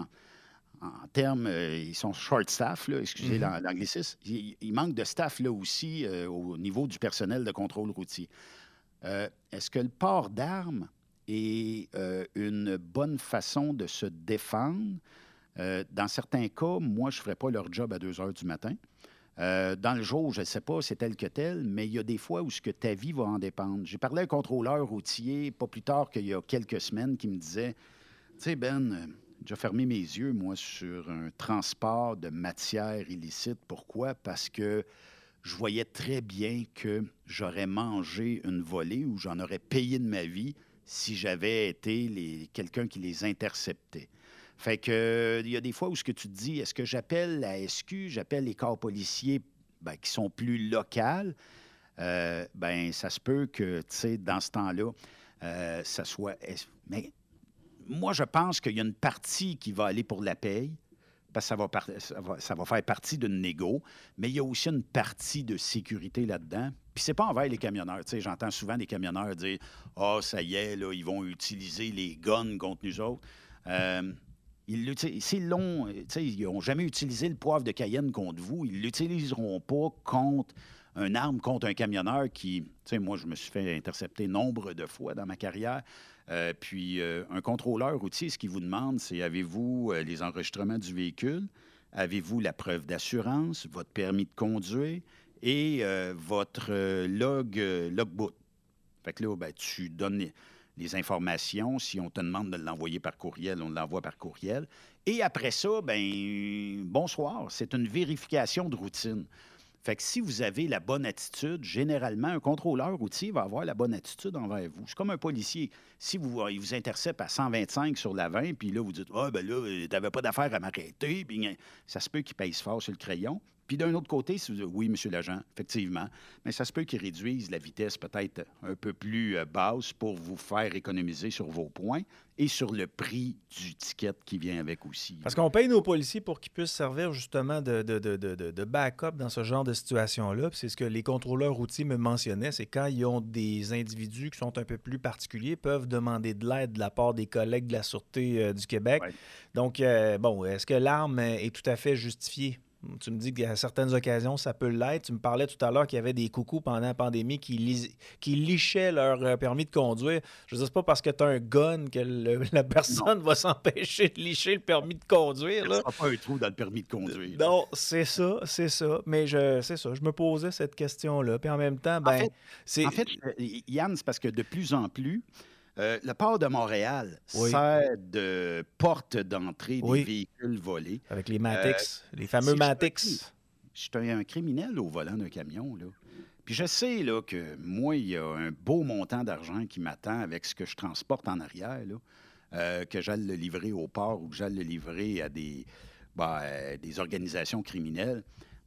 en termes, euh, ils sont short staff, là, excusez Mhm. l'anglicisme. Il, il manque de staff là aussi euh, au niveau du personnel de contrôle routier. Euh, Est-ce que le port d'armes est euh, une bonne façon de se défendre? Euh, dans certains cas, moi, je ne ferais pas leur job à deux heures du matin. Euh, dans le jour, je ne sais pas, c'est tel que tel, mais il y a des fois où ce que ta vie va en dépendre. J'ai parlé à un contrôleur routier, pas plus tard qu'il y a quelques semaines, qui me disait, tu sais, Ben, euh, j'ai fermé mes yeux, moi, sur un transport de matière illicite. Pourquoi? Parce que je voyais très bien que j'aurais mangé une volée ou j'en aurais payé de ma vie si j'avais été les... quelqu'un qui les interceptait. Fait que euh, il y a des fois où ce que tu te dis, est-ce que j'appelle la S Q, j'appelle les corps policiers ben, qui sont plus locales, euh, ben ça se peut que, tu sais, dans ce temps-là, euh, ça soit... Mais moi, je pense qu'il y a une partie qui va aller pour la paye, parce que ça va, par... ça va, ça va faire partie d'une négo, mais il y a aussi une partie de sécurité là-dedans. Puis c'est pas envers les camionneurs. Tu sais, j'entends souvent des camionneurs dire « Ah, oh, ça y est, là, ils vont utiliser les guns contre nous autres. Euh, » Ils S'ils l'ont, ils n'ont jamais utilisé le poivre de Cayenne contre vous, ils ne l'utiliseront pas contre un arme, contre un camionneur qui... Tu sais, moi, je me suis fait intercepter nombre de fois dans ma carrière. Euh, puis, euh, un contrôleur routier, ce qu'il vous demande, c'est avez-vous euh, les enregistrements du véhicule? Avez-vous la preuve d'assurance, votre permis de conduire et euh, votre euh, log, euh, logbook? Fait que là, ben, tu donnes... Les... les informations. Si on te demande de l'envoyer par courriel, on l'envoie par courriel. Et après ça, ben bonsoir, c'est une vérification de routine. Fait que si vous avez la bonne attitude, généralement, un contrôleur routier va avoir la bonne attitude envers vous. C'est comme un policier. Si vous, il vous intercepte à cent vingt-cinq sur la vingt, puis là, vous dites « Ah, ben là, t'avais pas d'affaire à m'arrêter. » Puis ça se peut qu'il pèse fort sur le crayon. Puis d'un autre côté, si vous dites « Oui, monsieur l'agent, effectivement. » Mais ça se peut qu'il réduise la vitesse peut-être un peu plus euh, basse pour vous faire économiser sur vos points et sur le prix du ticket qui vient avec aussi. Parce qu'on paye nos policiers pour qu'ils puissent servir justement de, de, de, de, de backup dans ce genre de situation-là. Puis c'est ce que les contrôleurs routiers me mentionnaient, c'est quand ils ont des individus qui sont un peu plus particuliers, peuvent demander de l'aide de la part des collègues de la Sûreté euh, du Québec. Ouais. Donc, euh, bon, est-ce que l'arme est tout à fait justifiée? Tu me dis qu'à certaines occasions, ça peut l'être. Tu me parlais tout à l'heure qu'il y avait des coucous pendant la pandémie qui, lis... qui lichaient leur euh, permis de conduire. Je veux dire, c'est pas parce que tu as un gun que le... la personne non. va s'empêcher de licher le permis de conduire. Là. Il n'y a pas un trou dans le permis de conduire. Non, c'est ça, c'est ça. Mais je, c'est ça, je me posais cette question-là. Puis en même temps, ben, en fait, c'est... En fait, Yann, c'est parce que de plus en plus, Euh, le port de Montréal oui. sert de porte d'entrée des oui. véhicules volés. Avec les Matix, euh, les fameux si Matix. Je suis un, un criminel au volant d'un camion, là. Puis je sais là, que moi, il y a un beau montant d'argent qui m'attend avec ce que je transporte en arrière, là, euh, que j'aille le livrer au port ou que j'aille le livrer à des, ben, à des organisations criminelles.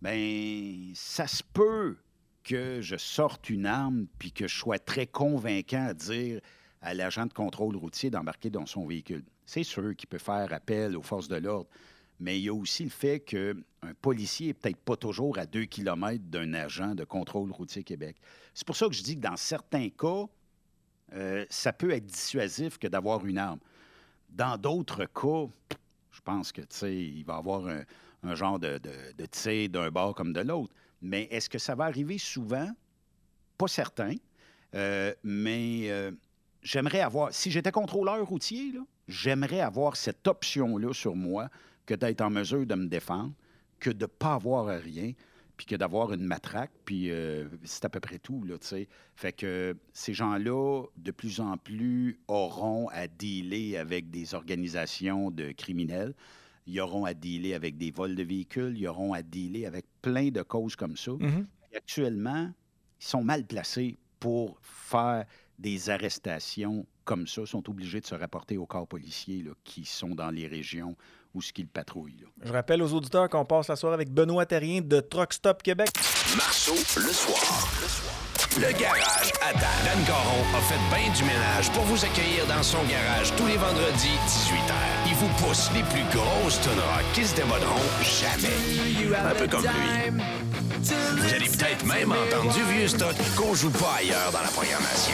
Bien, ça se peut que je sorte une arme puis que je sois très convaincant à dire... à l'agent de contrôle routier d'embarquer dans son véhicule. C'est sûr qu'il peut faire appel aux forces de l'ordre, mais il y a aussi le fait qu'un policier n'est peut-être pas toujours à deux kilomètres d'un agent de contrôle routier Québec. C'est pour ça que je dis que dans certains cas, euh, ça peut être dissuasif que d'avoir une arme. Dans d'autres cas, je pense que, tu sais, il va y avoir un, un genre de, de, de tir d'un bord comme de l'autre. Mais est-ce que ça va arriver souvent? Pas certain. Euh, mais euh, j'aimerais avoir... Si j'étais contrôleur routier, là, j'aimerais avoir cette option-là sur moi que d'être en mesure de me défendre, que de ne pas avoir rien, puis que d'avoir une matraque, puis euh, c'est à peu près tout, là, tu sais. Fait que ces gens-là, de plus en plus, auront à dealer avec des organisations de criminels. Ils auront à dealer avec des vols de véhicules. Ils auront à dealer avec plein de causes comme ça. Mm-hmm. Et actuellement, ils sont mal placés pour faire des arrestations comme ça. Ils sont obligés de se rapporter aux corps policiers là, qui sont dans les régions où ce qu'ils patrouillent. Là. Je rappelle aux auditeurs qu'on passe la soirée avec Benoît Terrien de Truck Stop Québec. Marceau, le soir. Le soir. Le garage à Dan. Dan Caron a fait bien du ménage pour vous accueillir dans son garage tous les vendredis, dix-huit heures. Il vous pousse les plus grosses tonnes rock qui se démoderont jamais. Un peu comme lui. Vous allez peut-être même entendre du vieux stock qu'on joue pas ailleurs dans la programmation.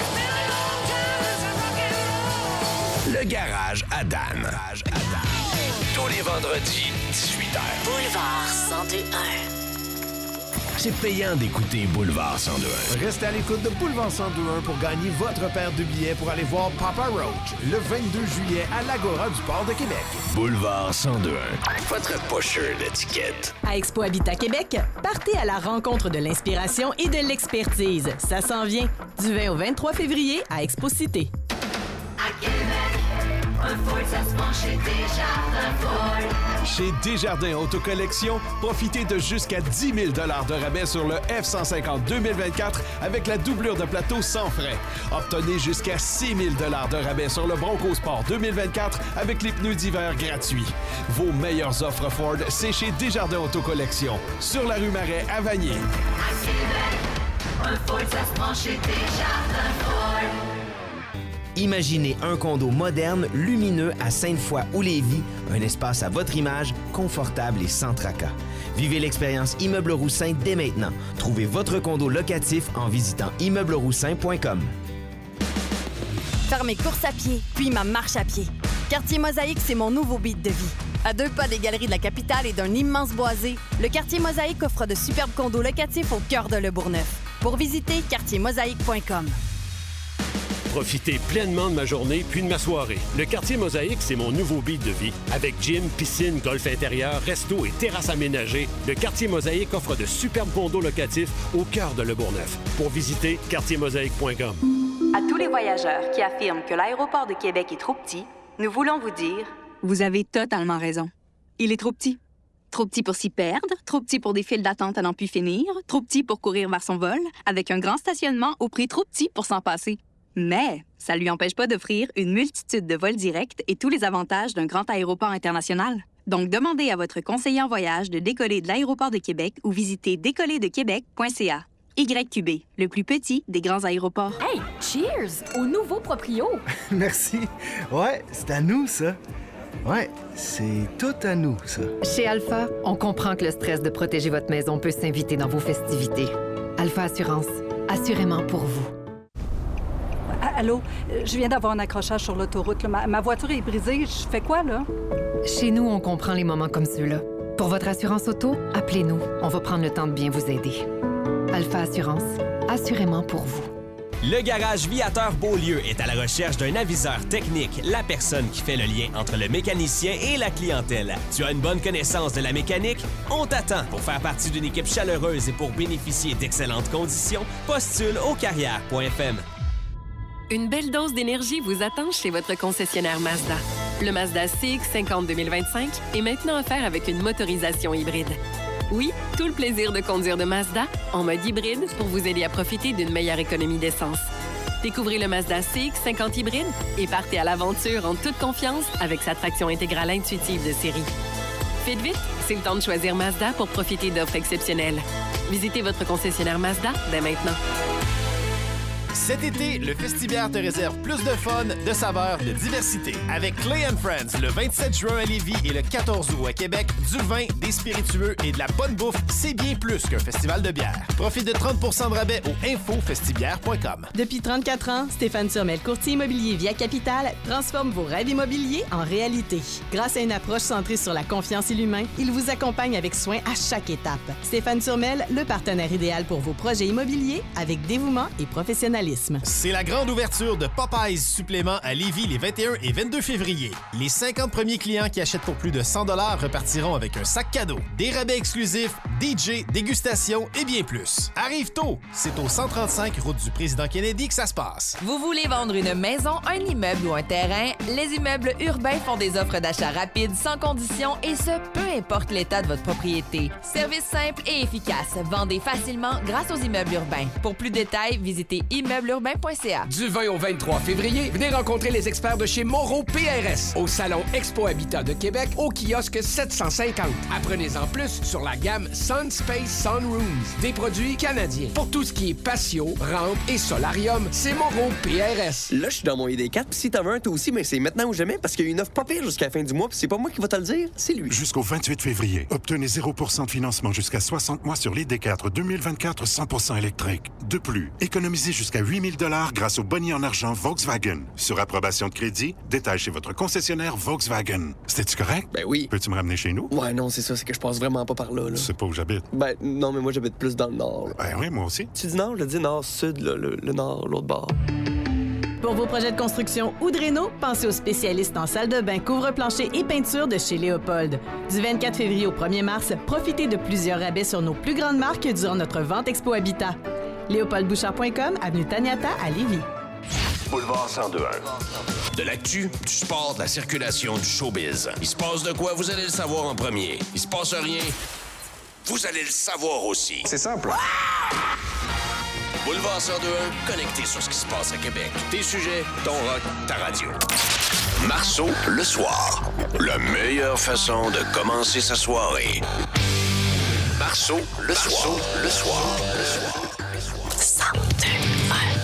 Le garage à Dan. Tous les vendredis, dix-huit heures. Boulevard cent deux un. C'est payant d'écouter Boulevard cent deux un. Restez à l'écoute de Boulevard cent deux un pour gagner votre paire de billets pour aller voir Papa Roach le vingt-deux juillet à l'Agora du Port de Québec. Boulevard cent deux un. Votre pocheur d'étiquette. À Expo Habitat Québec, partez à la rencontre de l'inspiration et de l'expertise. Ça s'en vient du vingt au vingt-trois février à Expo Cité. À Québec, un Ford, ça se penche chez Desjardins Ford. Chez Desjardins Autocollection, profitez de jusqu'à dix mille dollars de rabais sur le F cent cinquante deux mille vingt-quatre avec la doublure de plateau sans frais. Obtenez jusqu'à six mille dollars de rabais sur le Bronco Sport deux mille vingt-quatre avec les pneus d'hiver gratuits. Vos meilleures offres Ford, c'est chez Desjardins Autocollection, sur la rue Marais à Vanier. À Québec, un Ford, ça se penche chez Desjardins Ford. Imaginez un condo moderne, lumineux à Sainte-Foy ou Lévis, un espace à votre image, confortable et sans tracas. Vivez l'expérience Immeuble Roussin dès maintenant. Trouvez votre condo locatif en visitant immeuble roussin point com. Faire mes courses à pied, puis ma marche à pied. Quartier Mosaïque, c'est mon nouveau beat de vie. À deux pas des galeries de la capitale et d'un immense boisé, le Quartier Mosaïque offre de superbes condos locatifs au cœur de Le Bourgneuf. Pour visiter quartier mosaïque point com. Profitez pleinement de ma journée puis de ma soirée. Le Quartier Mosaïque, c'est mon nouveau beat de vie. Avec gym, piscine, golf intérieur, resto et terrasse aménagée, le Quartier Mosaïque offre de superbes condos locatifs au cœur de Le Bourgneuf. Pour visiter quartier mosaïque point com. À tous les voyageurs qui affirment que l'aéroport de Québec est trop petit, nous voulons vous dire... Vous avez totalement raison. Il est trop petit. Trop petit pour s'y perdre, trop petit pour des files d'attente à n'en plus finir, trop petit pour courir vers son vol, avec un grand stationnement au prix trop petit pour s'en passer. Mais ça ne lui empêche pas d'offrir une multitude de vols directs et tous les avantages d'un grand aéroport international. Donc, demandez à votre conseiller en voyage de décoller de l'aéroport de Québec ou visitez décoller de québec point c a. Y Q B, le plus petit des grands aéroports. Hey, cheers au nouveau proprio! Merci. Ouais, c'est à nous, ça. Ouais, c'est tout à nous, ça. Chez Alpha, on comprend que le stress de protéger votre maison peut s'inviter dans vos festivités. Alpha Assurance, assurément pour vous. Allô, je viens d'avoir un accrochage sur l'autoroute. Ma, ma voiture est brisée. Je fais quoi, là? Chez nous, on comprend les moments comme ceux-là. Pour votre assurance auto, appelez-nous. On va prendre le temps de bien vous aider. Alpha Assurance, assurément pour vous. Le Garage Viateur Beaulieu est à la recherche d'un aviseur technique, la personne qui fait le lien entre le mécanicien et la clientèle. Tu as une bonne connaissance de la mécanique? On t'attend pour faire partie d'une équipe chaleureuse et pour bénéficier d'excellentes conditions. Postule au carrière point f m. Une belle dose d'énergie vous attend chez votre concessionnaire Mazda. Le Mazda C X cinquante deux mille vingt-cinq est maintenant offert avec une motorisation hybride. Oui, tout le plaisir de conduire de Mazda en mode hybride pour vous aider à profiter d'une meilleure économie d'essence. Découvrez le Mazda C X cinquante hybride et partez à l'aventure en toute confiance avec sa traction intégrale intuitive de série. Faites vite, c'est le temps de choisir Mazda pour profiter d'offres exceptionnelles. Visitez votre concessionnaire Mazda dès maintenant. Cet été, le Festibière te réserve plus de fun, de saveurs, de diversité. Avec Clay and Friends, le vingt-sept juin à Lévis et le quatorze août à Québec, du vin, des spiritueux et de la bonne bouffe, c'est bien plus qu'un festival de bière. Profite de trente pour cent de rabais au info festibière point com. Depuis trente-quatre ans, Stéphane Turmel, courtier immobilier via Capital, transforme vos rêves immobiliers en réalité. Grâce à une approche centrée sur la confiance et l'humain, il vous accompagne avec soin à chaque étape. Stéphane Turmel, le partenaire idéal pour vos projets immobiliers avec dévouement et professionnalisme. C'est la grande ouverture de Popeyes Supplément à Lévis les vingt et un et vingt-deux février. Les cinquante premiers clients qui achètent pour plus de cent dollars repartiront avec un sac cadeau, des rabais exclusifs, D J, dégustation et bien plus. Arrive tôt, c'est au cent trente-cinq route du Président Kennedy que ça se passe. Vous voulez vendre une maison, un immeuble ou un terrain? Les immeubles urbains font des offres d'achat rapides, sans condition et ce, peu importe l'état de votre propriété. Service simple et efficace. Vendez facilement grâce aux immeubles urbains. Pour plus de détails, visitez immeuble urbain point c a. Du vingt au vingt-trois février, venez rencontrer les experts de chez Moreau P R S au Salon Expo Habitat de Québec au kiosque sept cent cinquante. Apprenez-en plus sur la gamme Sun Space Sunrooms, des produits canadiens. Pour tout ce qui est patio, rampe et solarium, c'est Moreau P R S. Là, je suis dans mon I D quatre, puis si t'en veux un, toi aussi, mais c'est maintenant ou jamais parce qu'il y a une offre pas pire jusqu'à la fin du mois, puis c'est pas moi qui va te le dire, c'est lui. Jusqu'au vingt-huit février, obtenez zéro pour cent de financement jusqu'à soixante mois sur l'I D quatre deux mille vingt-quatre cent pour cent électrique. De plus, économisez jusqu'à huit mille dollars grâce au boni en argent Volkswagen. Sur approbation de crédit, détail chez votre concessionnaire Volkswagen. C'était-tu correct? Ben oui. Peux-tu me ramener chez nous? Ouais, non, c'est ça, c'est que je passe vraiment pas par là. là. Tu sais pas où j'habite? Ben non, mais moi j'habite plus dans le nord. Là. Ben oui, moi aussi. Tu dis nord, je dis nord-sud, là, le, le nord, l'autre bord. Pour vos projets de construction ou de réno, pensez aux spécialistes en salle de bain, couvre-plancher et peinture de chez Léopold. Du vingt-quatre février au premier mars, profitez de plusieurs rabais sur nos plus grandes marques durant notre vente Expo Habitat. léopold bouchard point com, avenue Taniata à Lévis. Boulevard cent deux un. De l'actu, du sport, de la circulation, du showbiz. Il se passe de quoi, vous allez le savoir en premier. Il se passe rien, vous allez le savoir aussi. C'est simple. Boulevard cent deux un, connecté sur ce qui se passe à Québec. Tes sujets, ton rock, ta radio. Marceau, le soir. La meilleure façon de commencer sa soirée. Marceau, le soir. Le soir. Le soir. cent deux un.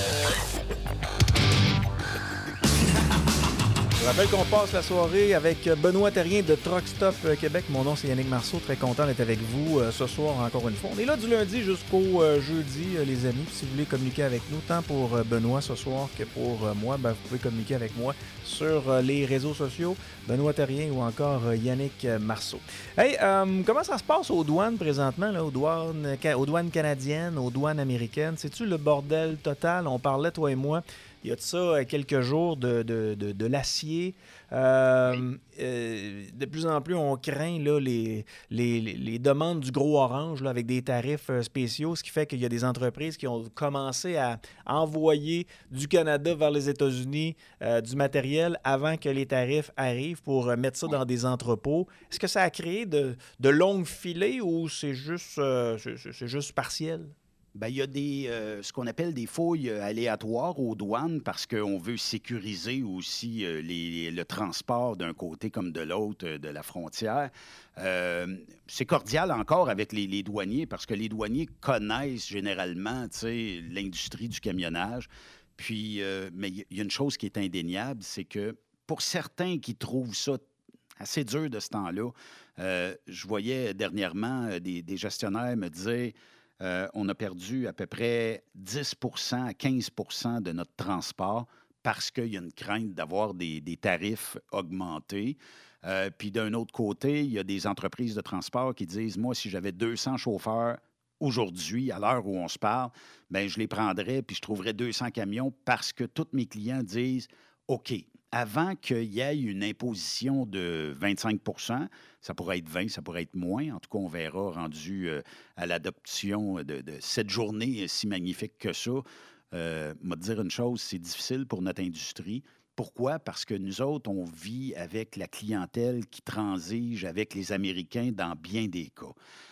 Je rappelle qu'on passe la soirée avec Benoît Terrien de Truck Stop Québec. Mon nom, c'est Yannick Marceau. Très content d'être avec vous euh, ce soir encore une fois. On est là du lundi jusqu'au euh, jeudi, euh, les amis. Puis si vous voulez communiquer avec nous, tant pour euh, Benoît ce soir que pour euh, moi, ben, vous pouvez communiquer avec moi sur euh, les réseaux sociaux. Benoît Terrien ou encore euh, Yannick Marceau. Hey, euh, comment ça se passe aux douanes présentement, là, aux, douanes, aux douanes canadiennes, aux douanes américaines? C'est-tu le bordel total? On parlait, toi et moi, il y a de ça quelques jours de, de, de, de l'acier. Euh, oui. euh, de plus en plus, on craint là, les, les, les demandes du gros orange là, avec des tarifs spéciaux, ce qui fait qu'il y a des entreprises qui ont commencé à envoyer du Canada vers les États-Unis euh, du matériel avant que les tarifs arrivent pour mettre ça dans des entrepôts. Est-ce que ça a créé de, de longues filets ou c'est juste, euh, c'est, c'est juste partiel? Bien, il y a des, euh, ce qu'on appelle des fouilles aléatoires aux douanes parce qu'on veut sécuriser aussi euh, les, le transport d'un côté comme de l'autre euh, de la frontière. Euh, c'est cordial encore avec les, les douaniers parce que les douaniers connaissent généralement l'industrie du camionnage. Puis, euh, mais il y a une chose qui est indéniable, c'est que pour certains qui trouvent ça assez dur de ce temps-là, euh, je voyais dernièrement des, des gestionnaires me dire... Euh, on a perdu à peu près dix pour cent à quinze pour cent de notre transport parce qu'il y a une crainte d'avoir des, des tarifs augmentés. Euh, puis d'un autre côté, il y a des entreprises de transport qui disent, moi, si j'avais deux cents chauffeurs aujourd'hui, à l'heure où on se parle, bien, je les prendrais puis je trouverais deux cents camions parce que tous mes clients disent, OK, avant qu'il y ait une imposition de vingt-cinq pour cent, ça pourrait être vingt, ça pourrait être moins. En tout cas, on verra rendu euh, à l'adoption de, de cette journée si magnifique que ça. Euh, moi, te dire une chose, c'est difficile pour notre industrie. Pourquoi? Parce que nous autres, on vit avec la clientèle qui transige avec les Américains dans bien des cas.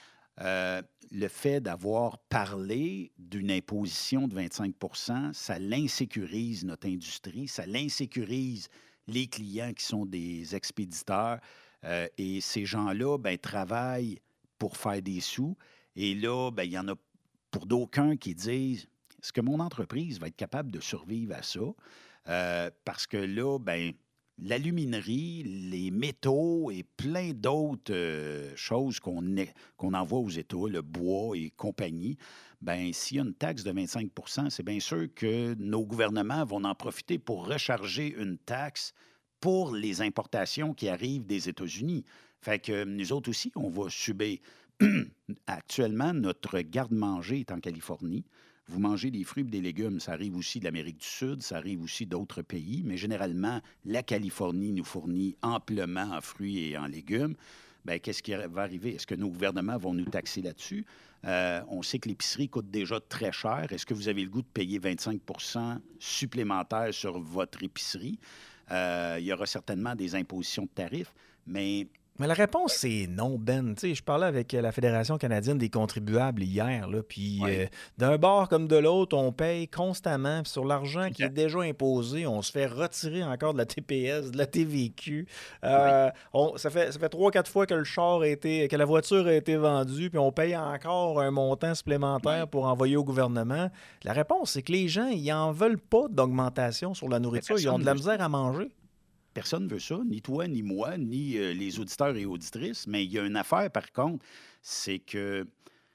Euh, le fait d'avoir parlé d'une imposition de vingt-cinq pour cent, ça l'insécurise notre industrie, ça l'insécurise les clients qui sont des expéditeurs. Euh, et ces gens-là, ben, travaillent pour faire des sous. Et là, ben, il y en a pour d'aucuns qui disent est-ce que mon entreprise va être capable de survivre à ça? Euh, parce que là, ben l'aluminerie, les métaux et plein d'autres euh, choses qu'on, est, qu'on envoie aux États, le bois et compagnie, bien, s'il y a une taxe de vingt-cinq pour cent, c'est bien sûr que nos gouvernements vont en profiter pour recharger une taxe pour les importations qui arrivent des États-Unis. Fait que nous autres aussi, on va subir. Actuellement, notre garde-manger est en Californie. Vous mangez des fruits et des légumes, ça arrive aussi de l'Amérique du Sud, ça arrive aussi d'autres pays, mais généralement, la Californie nous fournit amplement en fruits et en légumes. Bien, qu'est-ce qui va arriver? Est-ce que nos gouvernements vont nous taxer là-dessus? Euh, on sait que l'épicerie coûte déjà très cher. Est-ce que vous avez le goût de payer vingt-cinq pour cent supplémentaires sur votre épicerie? Euh, il y aura certainement des impositions de tarifs, mais... Mais la réponse, c'est non, Ben. Tu sais, je parlais avec la Fédération canadienne des contribuables hier, là, puis Oui. euh, d'un bord comme de l'autre, on paye constamment. Puis sur l'argent qui est déjà imposé, on se fait retirer encore de la T P S, de la T V Q. Euh, on, ça fait ça fait trois, quatre fois que le char a été, que la voiture a été vendue, puis on paye encore un montant supplémentaire Oui. pour envoyer au gouvernement. La réponse, c'est que les gens, ils en veulent pas d'augmentation sur la nourriture. Ils ont de la misère à manger. Personne ne veut ça, ni toi, ni moi, ni euh, les auditeurs et auditrices. Mais il y a une affaire, par contre, c'est que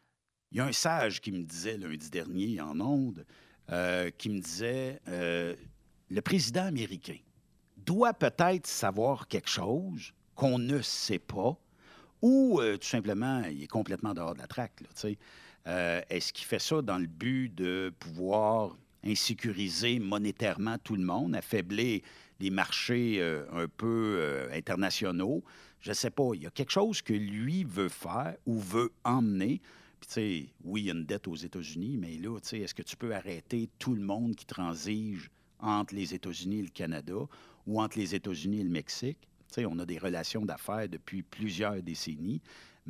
il y a un sage qui me disait lundi dernier en ondes, euh, qui me disait euh, le président américain doit peut-être savoir quelque chose qu'on ne sait pas, ou euh, tout simplement, il est complètement dehors de la traque. Là, tu sais. Euh, est-ce qu'il fait ça dans le but de pouvoir insécuriser monétairement tout le monde, affaiblir les marchés euh, un peu euh, internationaux? Je ne sais pas. Il y a quelque chose que lui veut faire ou veut emmener. Puis, tu sais, oui, il y a une dette aux États-Unis, mais là, tu sais, est-ce que tu peux arrêter tout le monde qui transige entre les États-Unis et le Canada ou entre les États-Unis et le Mexique? Tu sais, on a des relations d'affaires depuis plusieurs décennies,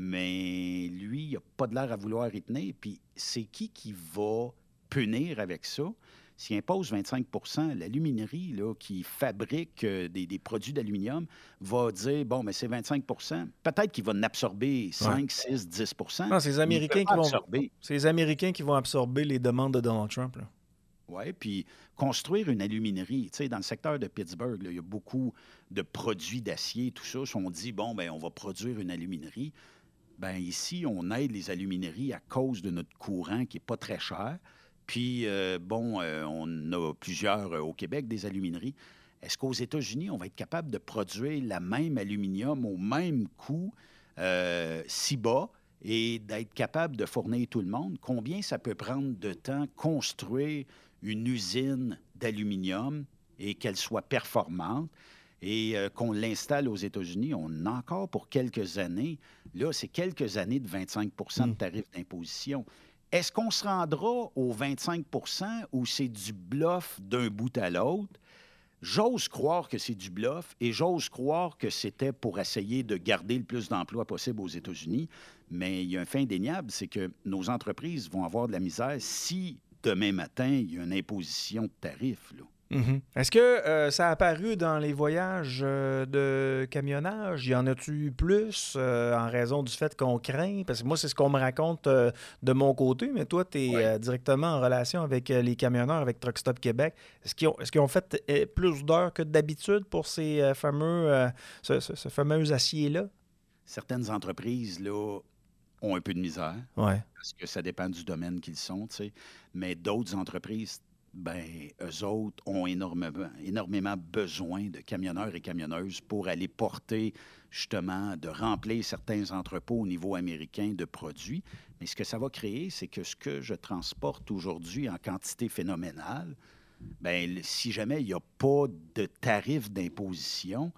mais lui, il n'a pas de l'air à vouloir y tenir. Puis, c'est qui qui va punir avec ça? S'il impose vingt-cinq pour cent, l'aluminerie là, qui fabrique euh, des, des produits d'aluminium va dire, bon, mais c'est vingt-cinq pour cent. Peut-être qu'il va en absorber cinq, six, dix pour cent. Non, c'est les Américains qui vont absorber. C'est les Américains qui vont absorber les demandes de Donald Trump. Là. Oui, puis construire une aluminerie. Tu sais, dans le secteur de Pittsburgh, là, il y a beaucoup de produits d'acier, tout ça. Si on dit, bon, bien, on va produire une aluminerie, bien, ici, on aide les alumineries à cause de notre courant qui n'est pas très cher. Puis, euh, bon, euh, on a plusieurs euh, au Québec, des alumineries. Est-ce qu'aux États-Unis, on va être capable de produire la même aluminium au même coût, euh, si bas, et d'être capable de fournir tout le monde? Combien ça peut prendre de temps construire une usine d'aluminium et qu'elle soit performante et euh, qu'on l'installe aux États-Unis? On en a encore pour quelques années. Là, c'est quelques années de vingt-cinq pour cent de tarifs d'imposition. Est-ce qu'on se rendra aux vingt-cinq pour cent ou c'est du bluff d'un bout à l'autre? J'ose croire que c'est du bluff et j'ose croire que c'était pour essayer de garder le plus d'emplois possible aux États-Unis. Mais il y a un fait indéniable, c'est que nos entreprises vont avoir de la misère si demain matin, il y a une imposition de tarifs, là. Mm-hmm. Est-ce que euh, ça a apparu dans les voyages euh, de camionnage? Y en a-tu plus euh, en raison du fait qu'on craint? Parce que moi, c'est ce qu'on me raconte euh, de mon côté, mais toi, tu es Ouais. euh, directement en relation avec euh, les camionneurs, avec Truck Stop Québec. Est-ce qu'ils ont, est-ce qu'ils ont fait euh, plus d'heures que d'habitude pour ces euh, fameux, euh, ce, ce- ce fameux acier-là? Certaines entreprises, là, ont un peu de misère. Ouais. Parce que ça dépend du domaine qu'ils sont, tu sais. Mais d'autres entreprises, ben, eux autres ont énormément, énormément besoin de camionneurs et camionneuses pour aller porter, justement, de remplir certains entrepôts au niveau américain de produits. Mais ce que ça va créer, c'est que ce que je transporte aujourd'hui en quantité phénoménale, ben, si jamais il n'y a pas de tarif d'imposition,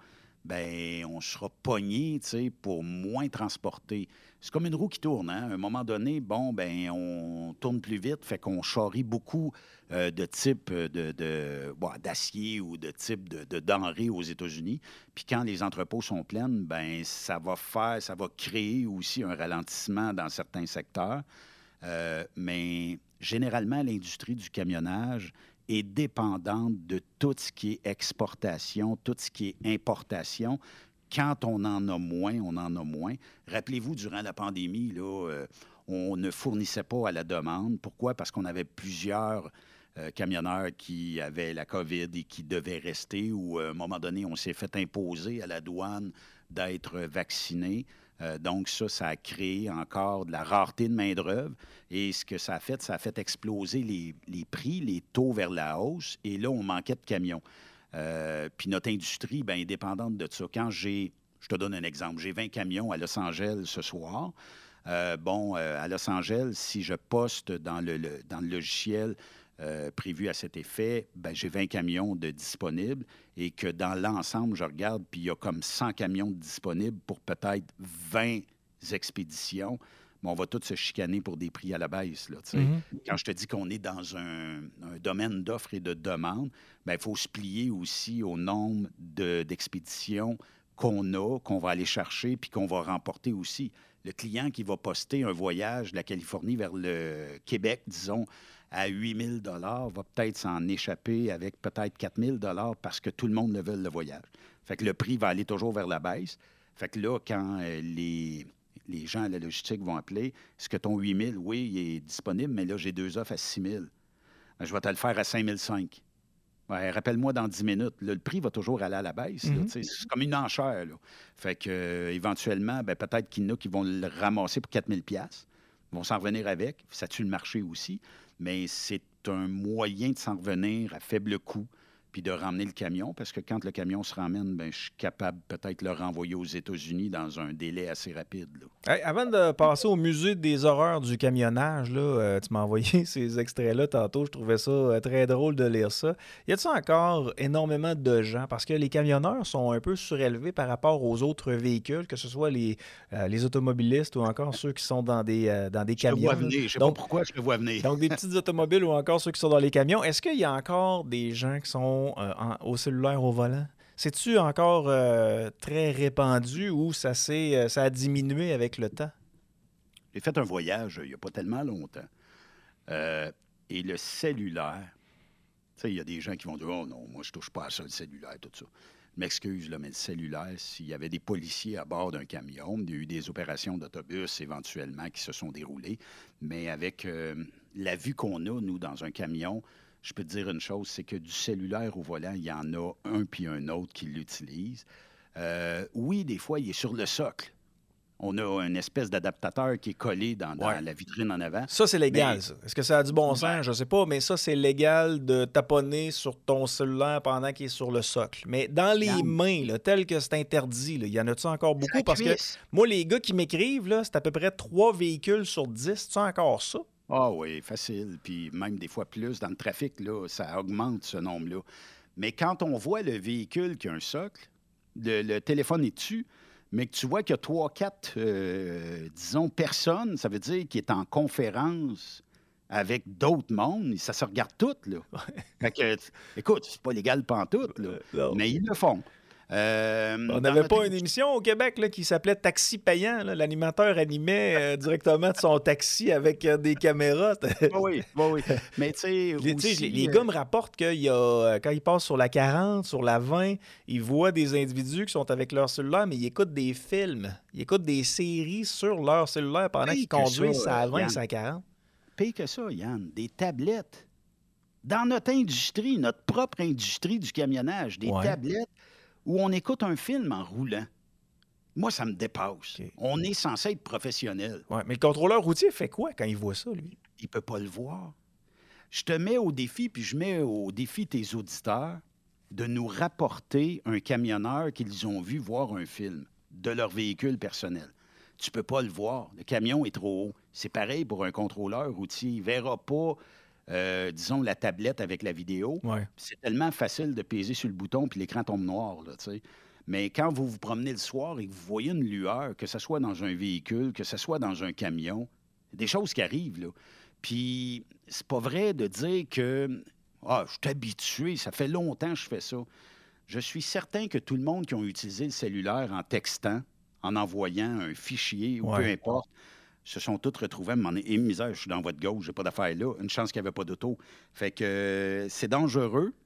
ben on sera pogné, tu sais, pour moins transporter. C'est comme une roue qui tourne, hein? À un moment donné, bon, ben on tourne plus vite, fait qu'on charrie beaucoup euh, de types de, de, bon, d'acier ou de types de, de denrées aux États-Unis. Puis quand les entrepôts sont pleins, ben ça va faire, ça va créer aussi un ralentissement dans certains secteurs. Euh, mais généralement, l'industrie du camionnage est dépendante de tout ce qui est exportation, tout ce qui est importation. Quand on en a moins, on en a moins. Rappelez-vous, durant la pandémie, là, euh, on ne fournissait pas à la demande. Pourquoi? Parce qu'on avait plusieurs euh, camionneurs qui avaient la COVID et qui devaient rester, ou à un moment donné, on s'est fait imposer à la douane d'être vaccinés. Euh, donc ça, ça a créé encore de la rareté de main-d'œuvre. Et ce que ça a fait, ça a fait exploser les, les prix, les taux vers la hausse. Et là, on manquait de camions. Euh, puis notre industrie, bien, est dépendante de ça. Quand j'ai, je te donne un exemple, j'ai vingt camions à Los Angeles ce soir. Euh, bon, euh, à Los Angeles, si je poste dans le, le, dans le logiciel euh, prévu à cet effet, bien, j'ai vingt camions de disponibles et que dans l'ensemble, je regarde, puis il y a comme cent camions de disponibles pour peut-être vingt expéditions. Mais on va tous se chicaner pour des prix à la baisse. Là, mm-hmm. Quand je te dis qu'on est dans un, un domaine d'offres et de demande, bien, il faut se plier aussi au nombre de, d'expéditions qu'on a, qu'on va aller chercher puis qu'on va remporter aussi. Le client qui va poster un voyage de la Californie vers le Québec, disons, à huit mille dollars, va peut-être s'en échapper avec peut-être quatre mille dollars parce que tout le monde le veut, le voyage. Fait que le prix va aller toujours vers la baisse. Fait que là, quand euh, les... les gens à la logistique vont appeler, est-ce que ton huit mille, oui, il est disponible, mais là, j'ai deux offres à six mille. Ben, je vais te le faire à cinq mille cinq. Ouais, rappelle-moi dans dix minutes. Là, le prix va toujours aller à la baisse. Mm-hmm. Là, c'est comme une enchère. Là. Fait que, euh, éventuellement, ben, peut-être qu'il y en a qui vont le ramasser pour quatre mille dollars. Ils vont s'en revenir avec. Ça tue le marché aussi. Mais c'est un moyen de s'en revenir à faible coût puis de ramener le camion, parce que quand le camion se ramène, bien, je suis capable peut-être de le renvoyer aux États-Unis dans un délai assez rapide. Là. Hey, avant de passer au musée des horreurs du camionnage, là, euh, tu m'as envoyé ces extraits-là tantôt, je trouvais ça euh, très drôle de lire ça. Y a-t-il encore énormément de gens? Parce que les camionneurs sont un peu surélevés par rapport aux autres véhicules, que ce soit les, euh, les automobilistes ou encore ceux qui sont dans des, euh, dans des je camions. Je te vois venir, je sais donc, pas pourquoi je te vois venir. Donc des petites automobiles ou encore ceux qui sont dans les camions. Est-ce qu'il y a encore des gens qui sont Euh, en, au cellulaire au volant? C'est-tu encore euh, très répandu ou ça, s'est, euh, ça a diminué avec le temps? J'ai fait un voyage il n'y a pas tellement longtemps. Euh, et le cellulaire, tu sais, il y a des gens qui vont dire « Oh non, moi, je touche pas à ça, le cellulaire, tout ça. » Je m'excuse, là, mais le cellulaire, s'il y avait des policiers à bord d'un camion, il y a eu des opérations d'autobus éventuellement qui se sont déroulées, mais avec euh, la vue qu'on a, nous, dans un camion, je peux te dire une chose, c'est que du cellulaire au volant, il y en a un puis un autre qui l'utilise. Euh, oui, des fois, il est sur le socle. On a une espèce d'adaptateur qui est collé dans, dans ouais. la vitrine en avant. Ça, c'est légal, mais... ça. Est-ce que ça a du bon sens? Ouais. Je ne sais pas, mais ça, c'est légal de taponner sur ton cellulaire pendant qu'il est sur le socle. Mais dans les non. mains, là, tel que c'est interdit, il y en a-tu encore beaucoup? Parce que moi, les gars qui m'écrivent, là, c'est à peu près trois véhicules sur dix. C'est-tu encore ça? Ah oui, facile. Puis même des fois plus dans le trafic, là, ça augmente ce nombre-là. Mais quand on voit le véhicule qui a un socle, le, le téléphone est dessus, mais que tu vois qu'il y a trois, quatre, euh, disons, personnes, ça veut dire qu'il est en conférence avec d'autres mondes, ça se regarde tout, là. Fait que, écoute, c'est pas légal pantoute, là, euh, mais ils le font. Euh, on n'avait pas une émission au Québec là, qui s'appelait Taxi payant. Là. L'animateur animait euh, directement de son taxi avec euh, des caméras. oui, oui, oui. Mais tu sais, les, les, les gars me rapportent qu'il y a, quand ils passent sur la quarante, sur la vingt, ils voient des individus qui sont avec leur cellulaire, mais ils écoutent des films, ils écoutent des séries sur leur cellulaire pendant Pire qu'ils conduisent ça, à vingt, à quarante. Pire que ça, Yann, des tablettes. Dans notre industrie, notre propre industrie du camionnage, des ouais. tablettes où on écoute un film en roulant. Moi, ça me dépasse. Okay. On est censé être professionnel. Ouais, mais le contrôleur routier fait quoi quand il voit ça, lui? Il peut pas le voir. Je te mets au défi, puis je mets au défi tes auditeurs de nous rapporter un camionneur qu'ils ont vu voir un film de leur véhicule personnel. Tu peux pas le voir. Le camion est trop haut. C'est pareil pour un contrôleur routier. Il verra pas... Euh, disons, la tablette avec la vidéo, ouais. c'est tellement facile de peser sur le bouton puis l'écran tombe noir, là, tu sais. Mais quand vous vous promenez le soir et que vous voyez une lueur, que ce soit dans un véhicule, que ce soit dans un camion, c'est des choses qui arrivent, là. Puis, c'est pas vrai de dire que « Ah, je suis habitué, ça fait longtemps que je fais ça. » Je suis certain que tout le monde qui a utilisé le cellulaire en textant, en envoyant un fichier ou ouais. peu importe, se sont tous retrouvés à me demander « Eh, misère, je suis dans votre gauche, j'ai pas d'affaires là. » Une chance qu'il n'y avait pas d'auto. Fait que euh, c'est dangereux.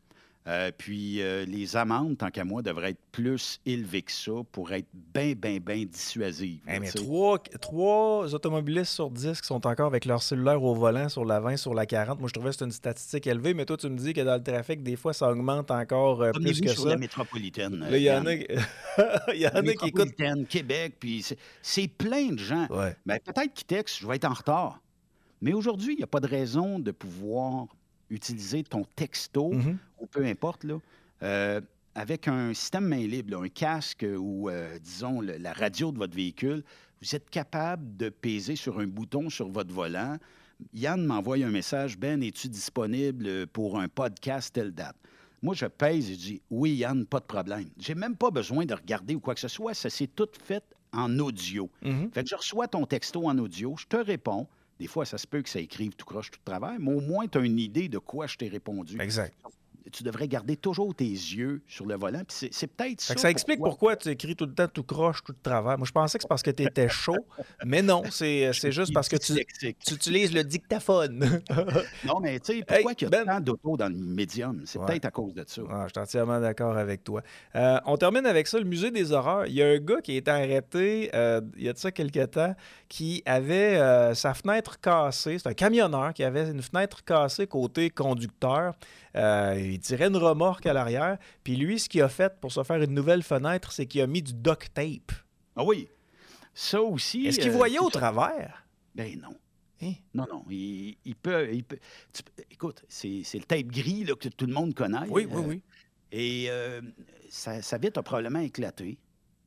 Euh, puis euh, les amendes, tant qu'à moi, devraient être plus élevées que ça pour être bien, bien, bien dissuasives. Hey, mais trois, trois automobilistes sur dix qui sont encore avec leur cellulaire au volant sur la vingt, sur la quarante. Moi, je trouvais que c'était une statistique élevée, mais toi, tu me dis que dans le trafic, des fois, ça augmente encore euh, plus que sur ça. la métropolitaine. Là, il y en a, il y en a qui écoutent. Québec, puis c'est, c'est plein de gens. Ouais. Ben, peut-être qu'ils textent, je vais être en retard. Mais aujourd'hui, il n'y a pas de raison de pouvoir utiliser ton texto, mm-hmm. ou peu importe, là, euh, avec un système main libre, là, un casque ou, euh, disons, le, la radio de votre véhicule, vous êtes capable de peser sur un bouton sur votre volant. Yann m'envoie un message, « Ben, es-tu disponible pour un podcast telle date? » Moi, je pèse et je dis, « Oui, Yann, pas de problème. » J'ai même pas besoin de regarder ou quoi que ce soit, ça s'est tout fait en audio. Mm-hmm. Fait que je reçois ton texto en audio, je te réponds. Des fois, ça se peut que ça écrive tout croche, tout de travers, mais au moins, tu as une idée de quoi je t'ai répondu. Exact. Tu devrais garder toujours tes yeux sur le volant. Puis c'est, c'est peut-être ça. Ça explique pourquoi... pourquoi tu écris tout le temps tout croche, tout de travers. Moi, je pensais que c'est parce que tu étais chaud, mais non, c'est, c'est juste parce que tu, tu utilises le dictaphone. Non, mais tu sais, pourquoi hey, il y a Ben... tant d'auto dans le médium? C'est ouais. peut-être à cause de ça. Ah, je suis entièrement d'accord avec toi. Euh, on termine avec ça, le musée des horreurs. Il y a un gars qui a été arrêté euh, il y a de ça quelques temps qui avait euh, sa fenêtre cassée. C'est un camionneur qui avait une fenêtre cassée côté conducteur. Euh, il tirait une remorque à l'arrière. Puis lui, ce qu'il a fait pour se faire une nouvelle fenêtre, c'est qu'il a mis du duct tape. Ah oui, ça aussi... Est-ce qu'il euh, voyait au travers? Ben non. Hein? Non, non. Il, il peut... Il peut tu, écoute, c'est, c'est le tape gris là, que tout le monde connaît. Oui, oui, euh, oui. Et euh, sa, sa vitre a probablement éclaté.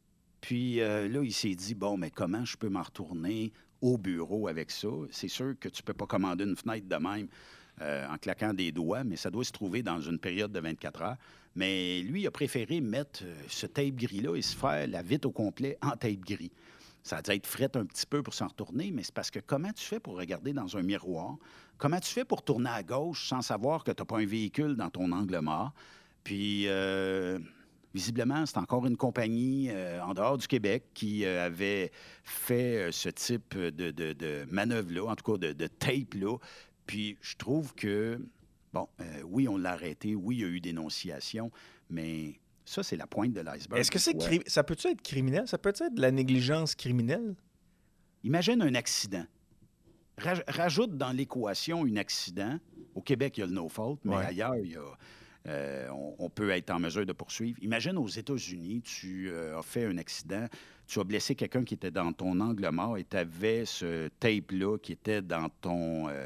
Puis euh, là, il s'est dit, bon, mais comment je peux m'en retourner au bureau avec ça? C'est sûr que tu peux pas commander une fenêtre de même euh, en claquant des doigts, mais ça doit se trouver dans une période de vingt-quatre heures. Mais lui, il a préféré mettre euh, ce tape gris-là et se faire la vitre au complet en tape gris. Ça a dû être fret un petit peu pour s'en retourner, mais c'est parce que comment tu fais pour regarder dans un miroir? Comment tu fais pour tourner à gauche sans savoir que tu n'as pas un véhicule dans ton angle mort? Puis... Euh, Visiblement, c'est encore une compagnie euh, en dehors du Québec qui euh, avait fait euh, ce type de, de, de manœuvre-là, en tout cas de, de tape-là. Puis je trouve que, bon, euh, oui, on l'a arrêté, oui, il y a eu dénonciation, mais ça, c'est la pointe de l'iceberg. Est-ce que c'est cri- ça peut-tu être criminel? Ça peut être de la négligence criminelle? Imagine un accident. Raj- rajoute dans l'équation un accident. Au Québec, il y a le no-fault, mais ouais. ailleurs, il y a... Euh, on, on peut être en mesure de poursuivre. Imagine aux États-Unis, tu euh, as fait un accident, tu as blessé quelqu'un qui était dans ton angle mort et tu avais ce tape-là qui était dans, ton, euh,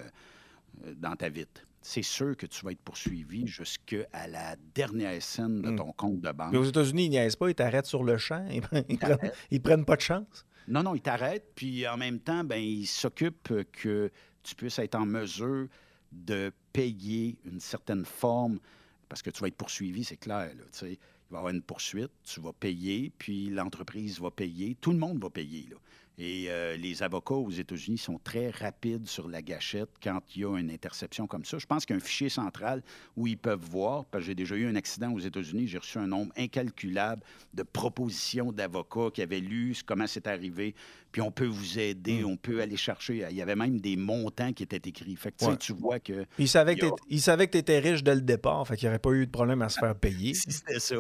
dans ta vitre. C'est sûr que tu vas être poursuivi jusqu'à la dernière scène de ton mmh. compte de banque. Mais aux États-Unis, ils niaisent pas, ils t'arrêtent sur le champ, ils, ils, prennent, ils prennent pas de chance. Non, non, ils t'arrêtent, puis en même temps, ben, ils s'occupent que tu puisses être en mesure de payer une certaine forme. Parce que tu vas être poursuivi, c'est clair. Là, il va y avoir une poursuite, tu vas payer, puis l'entreprise va payer. Tout le monde va payer. Là. Et euh, les avocats aux États-Unis sont très rapides sur la gâchette quand il y a une interception comme ça. Je pense qu'il y a un fichier central où ils peuvent voir, parce que j'ai déjà eu un accident aux États-Unis, j'ai reçu un nombre incalculable de propositions d'avocats qui avaient lu comment c'est arrivé, puis on peut vous aider, mm. on peut aller chercher. Il y avait même des montants qui étaient écrits. Fait que ouais. tu vois que... Ils savaient que, a... ils savaient que tu étais riche dès le départ, fait qu'il n'y aurait pas eu de problème à se faire payer. Si c'était ça.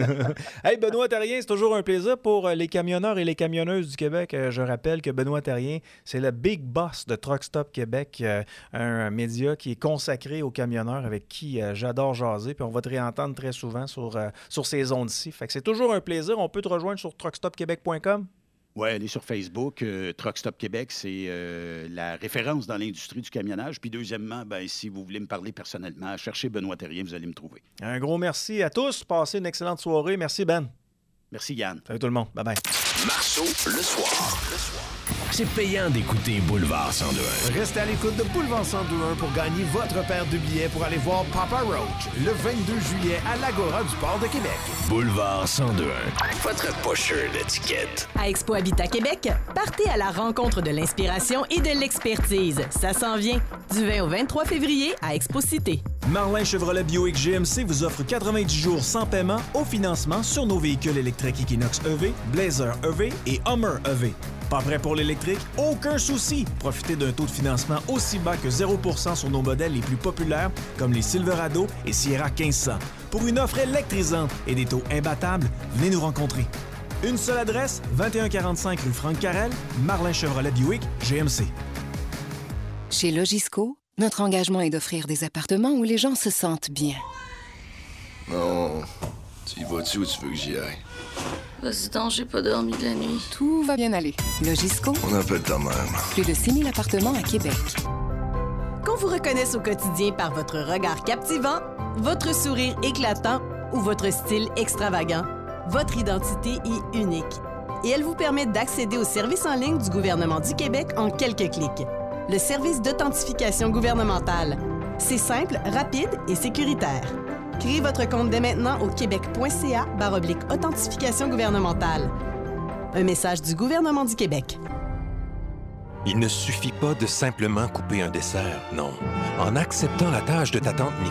Hey, Benoît Thérien, c'est toujours un plaisir pour les camionneurs et les camionneuses du Québec. Je rappelle que Benoît Thérien, c'est le big boss de Truck Stop Québec, euh, un média qui est consacré aux camionneurs avec qui euh, j'adore jaser. Puis on va te réentendre très souvent sur, euh, sur ces ondes-ci. Fait que c'est toujours un plaisir. On peut te rejoindre sur truck stop québec point com. Oui, allez sur Facebook. Euh, Truck Stop Québec, c'est euh, la référence dans l'industrie du camionnage. Puis deuxièmement, ben, si vous voulez me parler personnellement, cherchez Benoît Thérien, vous allez me trouver. Un gros merci à tous. Passez une excellente soirée. Merci, Ben. Merci, Yann. Salut tout le monde. Bye-bye. Marceau, le soir. Le soir. C'est payant d'écouter Boulevard cent deux un. Restez à l'écoute de Boulevard cent deux un pour gagner votre paire de billets pour aller voir Papa Roach le vingt-deux juillet à l'Agora du Port de Québec. Boulevard cent deux un. Votre pusher d'étiquette. À Expo Habitat Québec, partez à la rencontre de l'inspiration et de l'expertise. Ça s'en vient. Du vingt au vingt-trois février à Expo Cité. Marlin Chevrolet Buick G M C vous offre quatre-vingt-dix jours sans paiement au financement sur nos véhicules électriques Equinox E V, Blazer E V et Hummer E V. Pas prêt pour l'électrique? Aucun souci! Profitez d'un taux de financement aussi bas que zéro pour cent sur nos modèles les plus populaires, comme les Silverado et Sierra quinze cents. Pour une offre électrisante et des taux imbattables, venez nous rencontrer. Une seule adresse, vingt et un quarante-cinq rue Franck Carrel, Marlin Chevrolet Buick, G M C. Chez Logisco, notre engagement est d'offrir des appartements où les gens se sentent bien. Non. Tu y vas-tu ou tu veux que j'y aille? Vas-y donc, j'ai pas dormi de la nuit. Tout va bien aller. Logisco, On appelle ta même. plus de six mille appartements à Québec. Qu'on vous reconnaisse au quotidien par votre regard captivant, votre sourire éclatant ou votre style extravagant, votre identité est unique. Et elle vous permet d'accéder aux services en ligne du gouvernement du Québec en quelques clics. Le service d'authentification gouvernementale. C'est simple, rapide et sécuritaire. Créez votre compte dès maintenant au québec.ca barre oblique authentification gouvernementale. Un message du gouvernement du Québec. Il ne suffit pas de simplement couper un dessert, non. En acceptant la tâche de ta tante